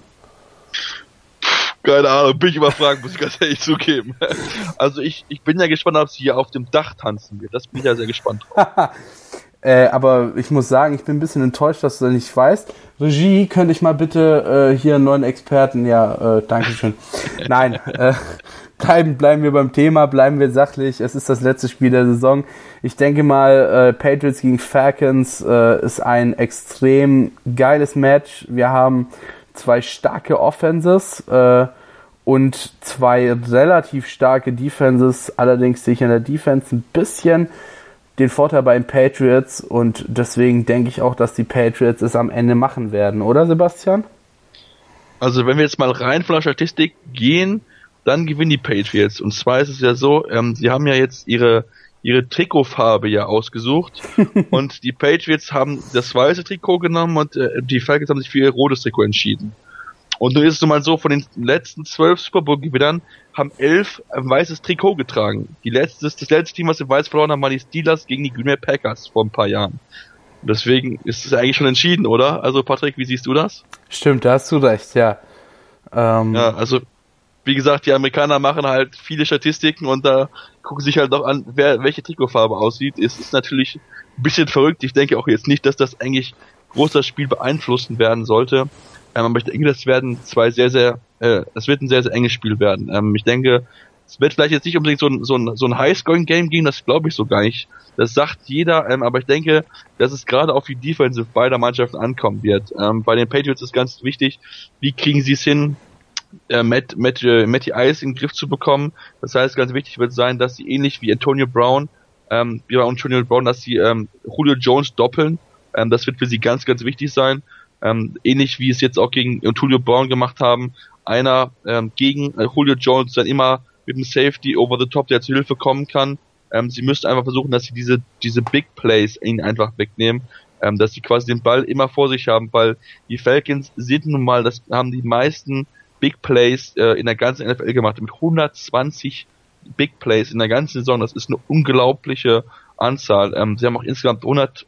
Keine Ahnung, bin ich überfragt, muss ich ganz ehrlich zugeben. Also ich bin ja gespannt, ob sie hier auf dem Dach tanzen wird. Das bin ich ja sehr gespannt drauf. Aber ich muss sagen, ich bin ein bisschen enttäuscht, dass du das nicht weißt. Regie, könnte ich mal bitte hier einen neuen Experten, Dankeschön. Nein, bleiben wir beim Thema, bleiben wir sachlich. Es ist das letzte Spiel der Saison. Ich denke mal, Patriots gegen Falcons ist ein extrem geiles Match. Wir haben zwei starke Offenses und zwei relativ starke Defenses. Allerdings sehe ich in der Defense ein bisschen den Vorteil bei den Patriots und deswegen denke ich auch, dass die Patriots es am Ende machen werden, oder Sebastian? Also wenn wir jetzt mal rein von der Statistik gehen, dann gewinnen die Patriots. Und zwar ist es ja so, sie haben ja jetzt ihre Trikotfarbe ja ausgesucht und die Patriots haben das weiße Trikot genommen und die Falcons haben sich für ihr rotes Trikot entschieden. Und nun ist es nun mal so, von den letzten 12 Super Bowl-Gewinnern haben 11 ein weißes Trikot getragen. Das letzte Team, was im Weiß verloren haben, waren die Steelers gegen die Green Bay Packers vor ein paar Jahren. Und deswegen ist es eigentlich schon entschieden, oder? Also Patrick, wie siehst du das? Stimmt, da hast du recht, ja. Ja, also wie gesagt, die Amerikaner machen halt viele Statistiken und da gucken sich halt auch an, welche Trikotfarbe aussieht. Es ist natürlich ein bisschen verrückt. Ich denke auch jetzt nicht, dass das eigentlich groß das Spiel beeinflussen werden sollte. Aber ich denke, das wird ein sehr, sehr enges Spiel werden. Ich denke, es wird vielleicht jetzt nicht unbedingt so ein High-Scoring-Game gehen, das glaube ich so gar nicht. Das sagt jeder, aber ich denke, dass es gerade auf die Defensive beider Mannschaften ankommen wird. Bei den Patriots ist ganz wichtig, wie kriegen sie es hin, Matty Ice in den Griff zu bekommen. Das heißt, ganz wichtig wird sein, dass sie ähnlich wie Antonio Brown, dass sie Julio Jones doppeln. Das wird für sie ganz, ganz wichtig sein. Ähnlich wie es jetzt auch gegen Antonio Brown gemacht haben. Einer gegen Julio Jones dann immer mit dem Safety over the top, der zu Hilfe kommen kann. Sie müssten einfach versuchen, dass sie diese Big Plays ihnen einfach wegnehmen. Dass sie quasi den Ball immer vor sich haben, weil die Falcons sind nun mal, das haben die meisten Big Plays in der ganzen NFL gemacht, mit 120 Big Plays in der ganzen Saison. Das ist eine unglaubliche Anzahl. Sie haben auch insgesamt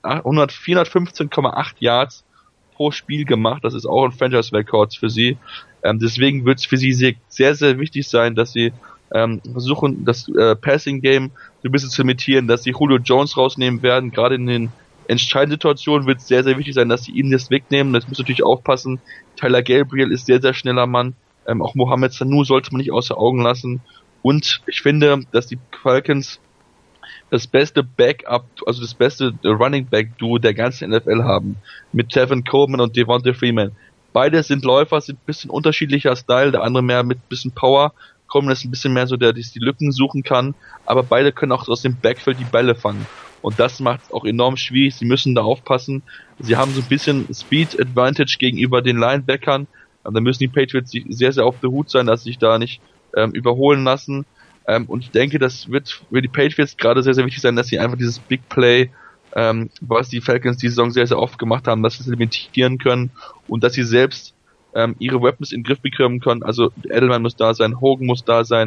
415,8 Yards pro Spiel gemacht. Das ist auch ein Franchise-Rekord für sie. Deswegen wird es für sie sehr, sehr, sehr wichtig sein, dass sie versuchen, das Passing-Game so ein bisschen zu imitieren, dass sie Julio Jones rausnehmen werden. Gerade in den entscheidenden Situationen wird es sehr, sehr wichtig sein, dass sie ihn das wegnehmen. Das muss natürlich aufpassen. Tyler Gabriel ist sehr, sehr schneller Mann. Auch Mohamed Sanu sollte man nicht außer Augen lassen. Und ich finde, dass die Falcons das beste Backup, also das beste Running Back Duo der ganzen NFL haben. Mit Tevin Coleman und Devonta Freeman. Beide sind Läufer, sind ein bisschen unterschiedlicher Style, der andere mehr mit ein bisschen Power. Coleman ist ein bisschen mehr so, der die Lücken suchen kann. Aber beide können auch aus dem Backfield die Bälle fangen. Und das macht es auch enorm schwierig. Sie müssen da aufpassen. Sie haben so ein bisschen Speed Advantage gegenüber den Linebackern. Da müssen die Patriots sehr, sehr auf der Hut sein, dass sie sich da nicht überholen lassen. Und ich denke, das wird für die Patriots gerade sehr, sehr wichtig sein, dass sie einfach dieses Big Play, was die Falcons die Saison sehr, sehr oft gemacht haben, dass sie es limitieren können und dass sie selbst ihre Weapons in den Griff bekommen können. Also Edelman muss da sein, Hogan muss da sein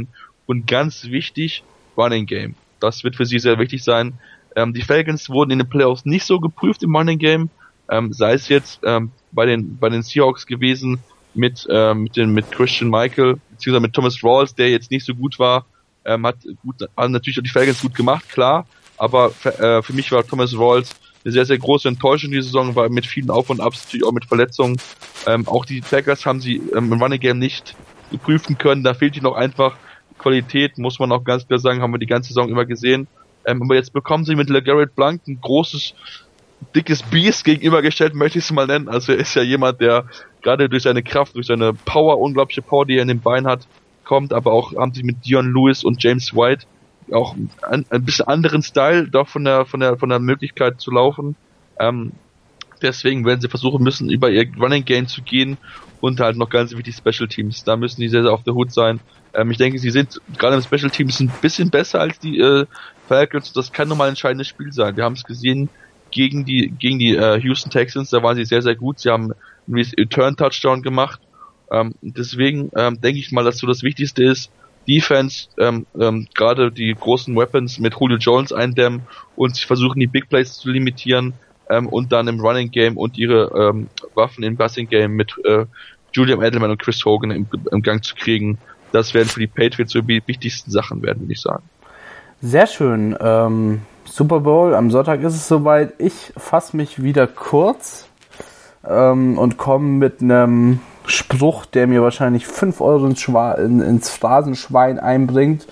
und ganz wichtig, Running Game. Das wird für sie sehr wichtig sein. Die Falcons wurden in den Playoffs nicht so geprüft im Running Game, sei es jetzt bei den Seahawks gewesen mit Christian Michael, beziehungsweise mit Thomas Rawls, der jetzt nicht so gut war, haben natürlich auch die Falcons gut gemacht, klar, aber für mich war Thomas Rawls eine sehr, sehr große Enttäuschung diese Saison, war mit vielen Auf- und Abs, natürlich auch mit Verletzungen. Auch die Packers haben sie im Running Game nicht prüfen können, da fehlt ihnen noch einfach Qualität, muss man auch ganz klar sagen, haben wir die ganze Saison immer gesehen. Aber jetzt bekommen sie mit LeGarrette Blount ein großes, dickes Biest gegenübergestellt, möchte ich es mal nennen. Also er ist ja jemand, der gerade durch seine Kraft, durch seine Power, unglaubliche Power, die er in den Beinen hat, kommt, aber auch haben sie mit Dion Lewis und James White auch ein bisschen anderen Style, doch von der Möglichkeit zu laufen. Deswegen werden sie versuchen müssen, über ihr Running Game zu gehen und halt noch ganz wichtig Special Teams. Da müssen die sehr, sehr auf der Hut sein. Ich denke, sie sind gerade im Special Teams ein bisschen besser als die Falcons. Das kann nochmal ein entscheidendes Spiel sein. Wir haben es gesehen gegen die Houston Texans, da waren sie sehr, sehr gut. Sie haben einen Return-Touchdown gemacht. Deswegen denke ich mal, dass so das Wichtigste ist, Defense, gerade die großen Weapons mit Julio Jones eindämmen und sie versuchen, die Big Plays zu limitieren und dann im Running Game und ihre Waffen im Passing Game mit Julian Edelman und Chris Hogan im Gang zu kriegen. Das werden für die Patriots so die wichtigsten Sachen werden, würde ich sagen. Sehr schön. Super Bowl, am Sonntag ist es soweit. Ich fasse mich wieder kurz und komme mit einem Spruch, der mir wahrscheinlich 5 Euro ins Phrasenschwein einbringt.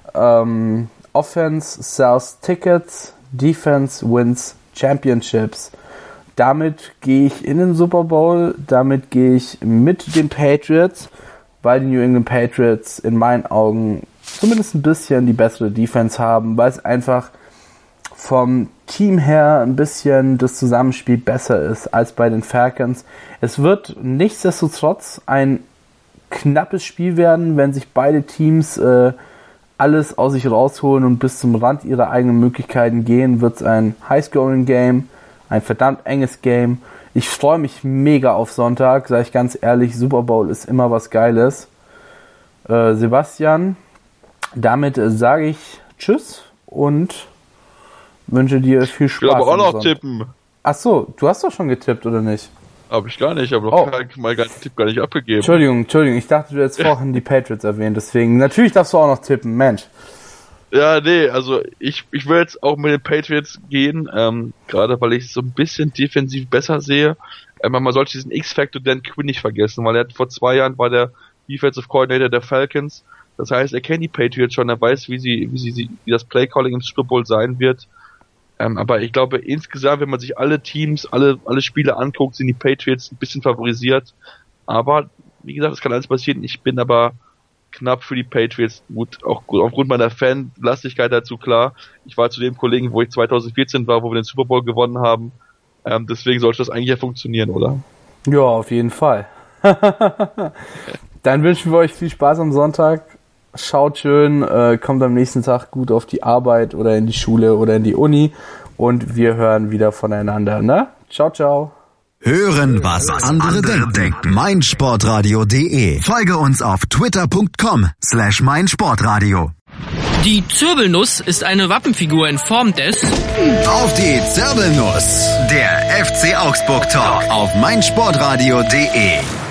Offense sells tickets, Defense wins championships. Damit gehe ich in den Super Bowl, damit gehe ich mit den Patriots, weil die New England Patriots in meinen Augen zumindest ein bisschen die bessere Defense haben, weil es einfach vom Team her ein bisschen das Zusammenspiel besser ist als bei den Falcons. Es wird nichtsdestotrotz ein knappes Spiel werden, wenn sich beide Teams alles aus sich rausholen und bis zum Rand ihrer eigenen Möglichkeiten gehen, wird es ein High-Scoring-Game, ein verdammt enges Game. Ich freue mich mega auf Sonntag, sage ich ganz ehrlich, Super Bowl ist immer was Geiles. Sebastian, damit sage ich Tschüss und wünsche dir viel Spaß. Ich will aber auch noch tippen. Ach so, du hast doch schon getippt, oder nicht? Hab ich gar nicht, ich habe noch meinen Tipp gar nicht abgegeben. Entschuldigung, ich dachte, du hättest vorhin die Patriots erwähnt, deswegen, natürlich darfst du auch noch tippen, Mensch. Ja, nee, also ich will jetzt auch mit den Patriots gehen, gerade weil ich es so ein bisschen defensiv besser sehe. Man sollte diesen X-Factor Dan Quinn nicht vergessen, weil er hat vor 2 Jahren war der Defensive Coordinator der Falcons. Das heißt, er kennt die Patriots schon, er weiß, wie das Playcalling im Super Bowl sein wird. Aber ich glaube, insgesamt, wenn man sich alle Teams, alle Spiele anguckt, sind die Patriots ein bisschen favorisiert. Aber, wie gesagt, es kann alles passieren. Ich bin aber knapp für die Patriots. Gut, auch aufgrund meiner Fanlastigkeit dazu, klar. Ich war zu dem Kollegen, wo ich 2014 war, wo wir den Super Bowl gewonnen haben. Deswegen sollte das eigentlich ja funktionieren, oder? Ja, auf jeden Fall. Dann wünschen wir euch viel Spaß am Sonntag. Schaut schön, kommt am nächsten Tag gut auf die Arbeit oder in die Schule oder in die Uni und wir hören wieder voneinander, ne? Ciao, ciao. Hören, was andere denken. meinsportradio.de. Folge uns auf twitter.com/meinsportradio. Die Zirbelnuss ist eine Wappenfigur in Form des... Auf die Zirbelnuss. Der FC Augsburg Talk auf meinsportradio.de.